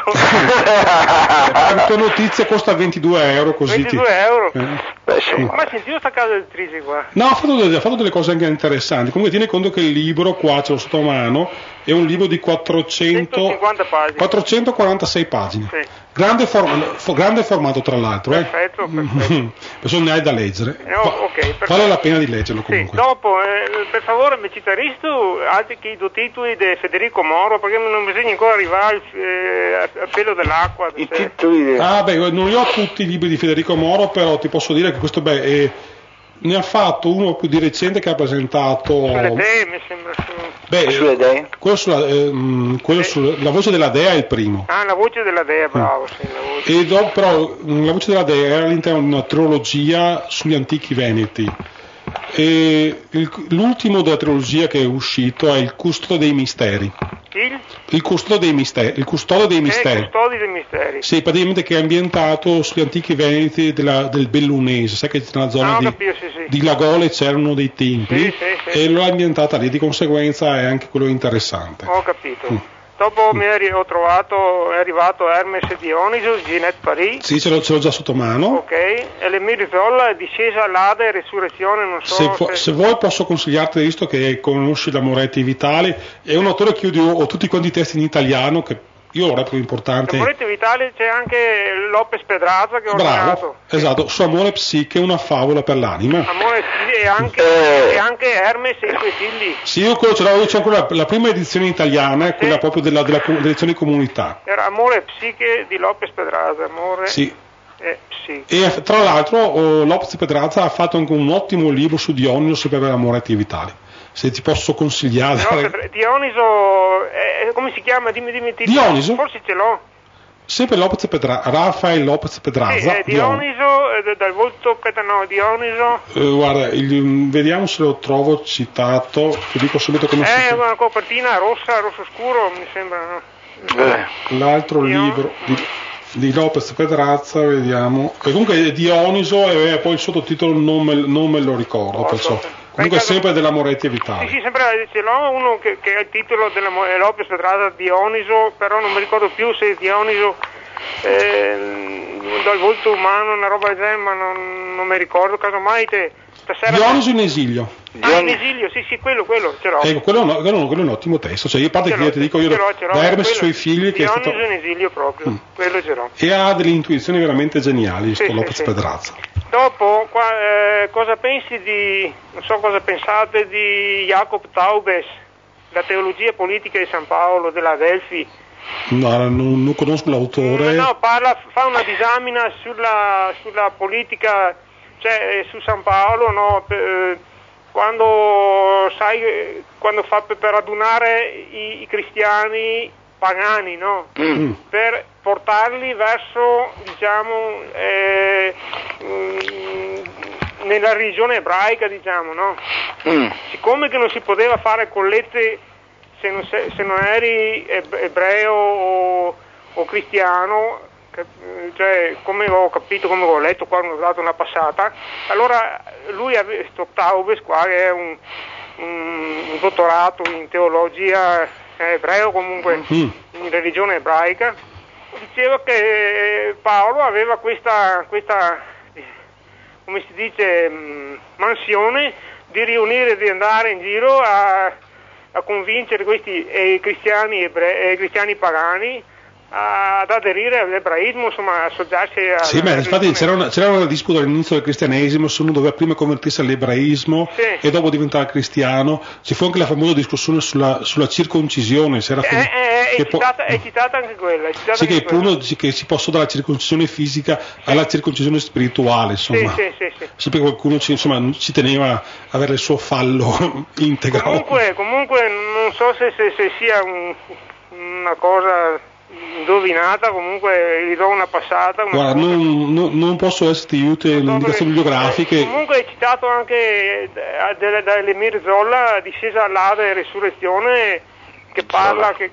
La tua notizia costa 22 euro così. 22 euro? Beh, sì. Ma sentivo sta casa editrice qua. No, ha fatto delle cose anche interessanti. Comunque tieni conto che il libro, qua ce l'ho sotto mano, è un libro di 150 pagine. 446 pagine. Sì. Grande formato tra l'altro. Perfetto. Adesso ne hai da leggere. Ok, vale la pena di leggerlo comunque. Sì, dopo, per favore, mi citaresti altri che i due titoli di Federico Moro, perché non bisogna ancora arrivare al pelo dell'acqua. I titoli. Non li ho tutti i libri di Federico Moro, però ti posso dire che questo ne ha fatto uno più di recente che ha presentato. Sulle dee, mi sembra. Sulle dee? Quello la voce della dea è il primo. Ah, la voce della dea, bravo. Sì, la voce. E dopo, però la voce della dea era all'interno di una trilogia sugli antichi veneti. E l'ultimo della trilogia che è uscito è il Custode dei Misteri. Il Custode dei Misteri. Il Custode dei Misteri. Sì, praticamente che è ambientato sugli antichi veneti del Bellunese, sai che nella zona di Lagole c'erano dei templi, e lo ha ambientata lì, di conseguenza è anche quello interessante. Ho capito. Dopo ho trovato, è arrivato Hermes e Dioniso, Ginette Paris. Sì, ce l'ho già sotto mano. Ok, e l'Emir Zolla, Discesa, l'Ada e Resurrezione, non so se vuoi posso consigliarti, visto che conosci la Moretti Vitali, è un autore che io ho tutti quanti i testi in italiano, che io lo reputo importante. Moretti Vitali c'è anche Lopez Pedraza che ho ordinato. Esatto, su Amore Psiche, una favola per l'anima. Amore e anche Hermes e i suoi figli. Sì, io quello ce l'avevo, c'è ancora la prima edizione italiana, quella proprio dell'edizione Comunità. Era Amore e Psiche di Lopez Pedraza, Amore. Sì. E tra l'altro Lopez Pedraza ha fatto anche un ottimo libro su Dioniso per Moretti Vitali. Se ti posso consigliare. Dioniso, come si chiama? Dimmi. Dioniso? Forse ce l'ho. Sempre Lopez Pedraza, Rafael Lopez Pedraza. Dioniso, dal volto Dioniso. Guarda, vediamo se lo trovo citato, ti dico subito come si chiama. È una copertina rosso scuro, mi sembra, no? L'altro libro di Lopez Pedraza, vediamo. E comunque Dioniso e poi il sottotitolo non me lo ricordo, perciò. Comunque sempre della Moretti Vitali. Sì, sempre ce l'ho uno che è il titolo della Lopez Pedraza, Dioniso, però non mi ricordo più se Dioniso dal volto umano, una roba del genere, ma non mi ricordo, casomai stasera. Dioniso in esilio. In esilio, sì, quello ce l'ho. Quello è un ottimo testo, cioè io parte che ti dico io da Hermes e i suoi figli che Dioniso in esilio proprio, quello ce l'ho. E ha delle intuizioni veramente geniali, Lopez Pedraza. Dopo, cosa pensi non so cosa pensate di Jacob Taubes, la teologia politica di San Paolo, della Adelphi? No, non conosco l'autore. No, fa una disamina sulla politica, cioè su San Paolo, no? Quando fa per radunare i cristiani pagani, no? Per portarli verso, diciamo, nella religione ebraica, diciamo, no? Siccome che non si poteva fare collette se non eri ebreo o cristiano, cioè come ho capito, come ho letto qua, ho dato una passata, allora lui questo Taubes qua, che è un dottorato in teologia, ebreo comunque, in religione ebraica, diceva che Paolo aveva questa come si dice, mansione di riunire, di andare in giro a convincere questi cristiani pagani ad aderire all'ebraismo, insomma, associarsi a. Sì, ma infatti c'era una disputa all'inizio del cristianesimo su uno doveva prima convertirsi all'ebraismo e dopo diventare cristiano. Ci fu anche la famosa discussione sulla circoncisione. È citata anche quella. Che si passò dalla circoncisione fisica alla circoncisione spirituale, insomma. Sì, perché qualcuno ci teneva a avere il suo fallo integro. Comunque non so se sia una cosa indovinata, comunque gli do una passata. Guarda, non posso esserti utile in indicazioni biografiche. Comunque è citato anche dall'Emir Zolla, Discesa all'Ada e Resurrezione, che parla che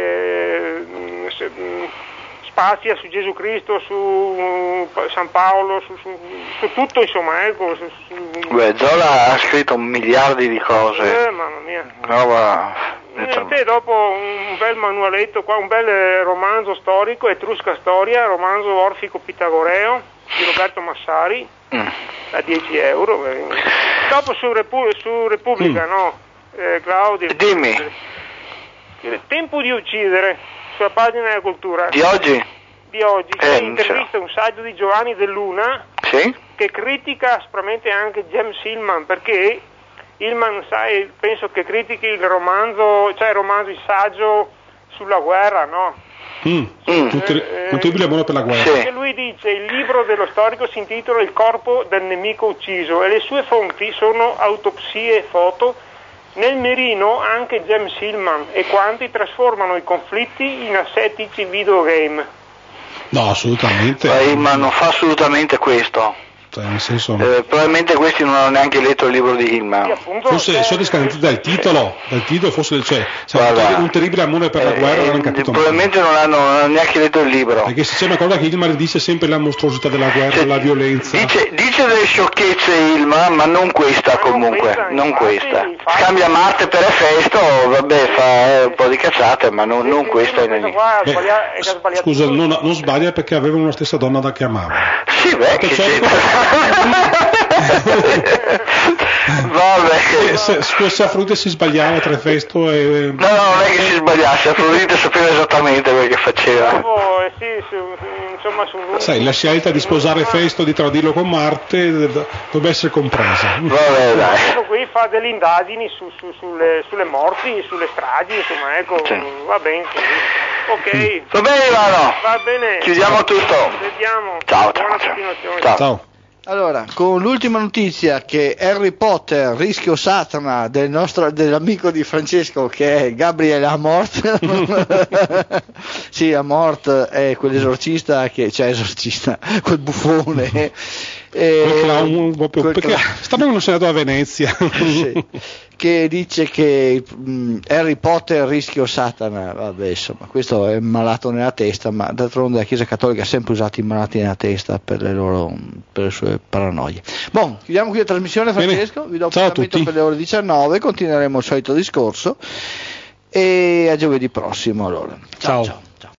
spazia su Gesù Cristo, su San Paolo, su tutto, insomma, ecco. Zolla ha scritto miliardi di cose. Mamma mia. Roba. te dopo un bel manualetto qua, un bel romanzo storico, Etrusca Storia, romanzo orfico pitagoreo di Roberto Massari, a 10 euro. Dopo su Repubblica, no? Claudio. Dimmi. Tempo di uccidere, sulla pagina della cultura. Di oggi? Di oggi. C'è intervista un saggio di Giovanni Dell'Una, sì? Che critica aspramente anche James Hillman, perché Hillman, sai, penso che critichi il romanzo, il saggio sulla guerra, no? Un terribile amore per la guerra. Sì. Perché lui dice: il libro dello storico si intitola Il corpo del nemico ucciso e le sue fonti sono autopsie e foto. Nel mirino anche James Hillman e quanti trasformano i conflitti in assettici videogame. No, assolutamente. Ma non fa assolutamente questo. Nel senso... probabilmente questi non hanno neanche letto il libro di Hillman. Forse sono discanditi dal titolo, forse un terribile amore per la guerra, non hanno capito probabilmente non hanno neanche letto il libro. Perché se c'è una cosa che Hillman dice sempre la mostruosità della guerra, la violenza. Dice delle sciocchezze Hillman, ma non questa comunque, non questa. Scambia Marte per Efesto, vabbè, fa un po' di cazzate, ma non questa. Scusa, non sbaglia perché aveva una stessa donna da che amava. Sì, beh, che vabbè. Se Afrodite si sbagliava tra Efesto e... No, non è che si sbagliasse, Afrodite sapeva esattamente quello che faceva. Sai, la scelta di sposare Efesto, di tradirlo con Marte, dovrebbe essere compresa. Vabbè, dai. Qui fa delle indagini sulle morti, sulle stragi, insomma, ecco, sì. Va bene. Ok. Va bene, Ivano. Va bene. Chiudiamo tutto. Vediamo. Ciao. Allora, con l'ultima notizia che Harry Potter, Rischio Satana dell'amico di Francesco, che è Gabriele Amort. Sì, Amort è quell'esorcista quel buffone. Quel clown, perché stanno andato a Venezia. Sì, che dice che Harry Potter Rischio Satana, vabbè, insomma, questo è malato nella testa, ma d'altronde la Chiesa Cattolica ha sempre usato i malati nella testa per le sue paranoie. Chiudiamo qui la trasmissione, Francesco. Vi do appuntamento per le ore 19, continueremo il solito discorso e a giovedì prossimo allora. Ciao.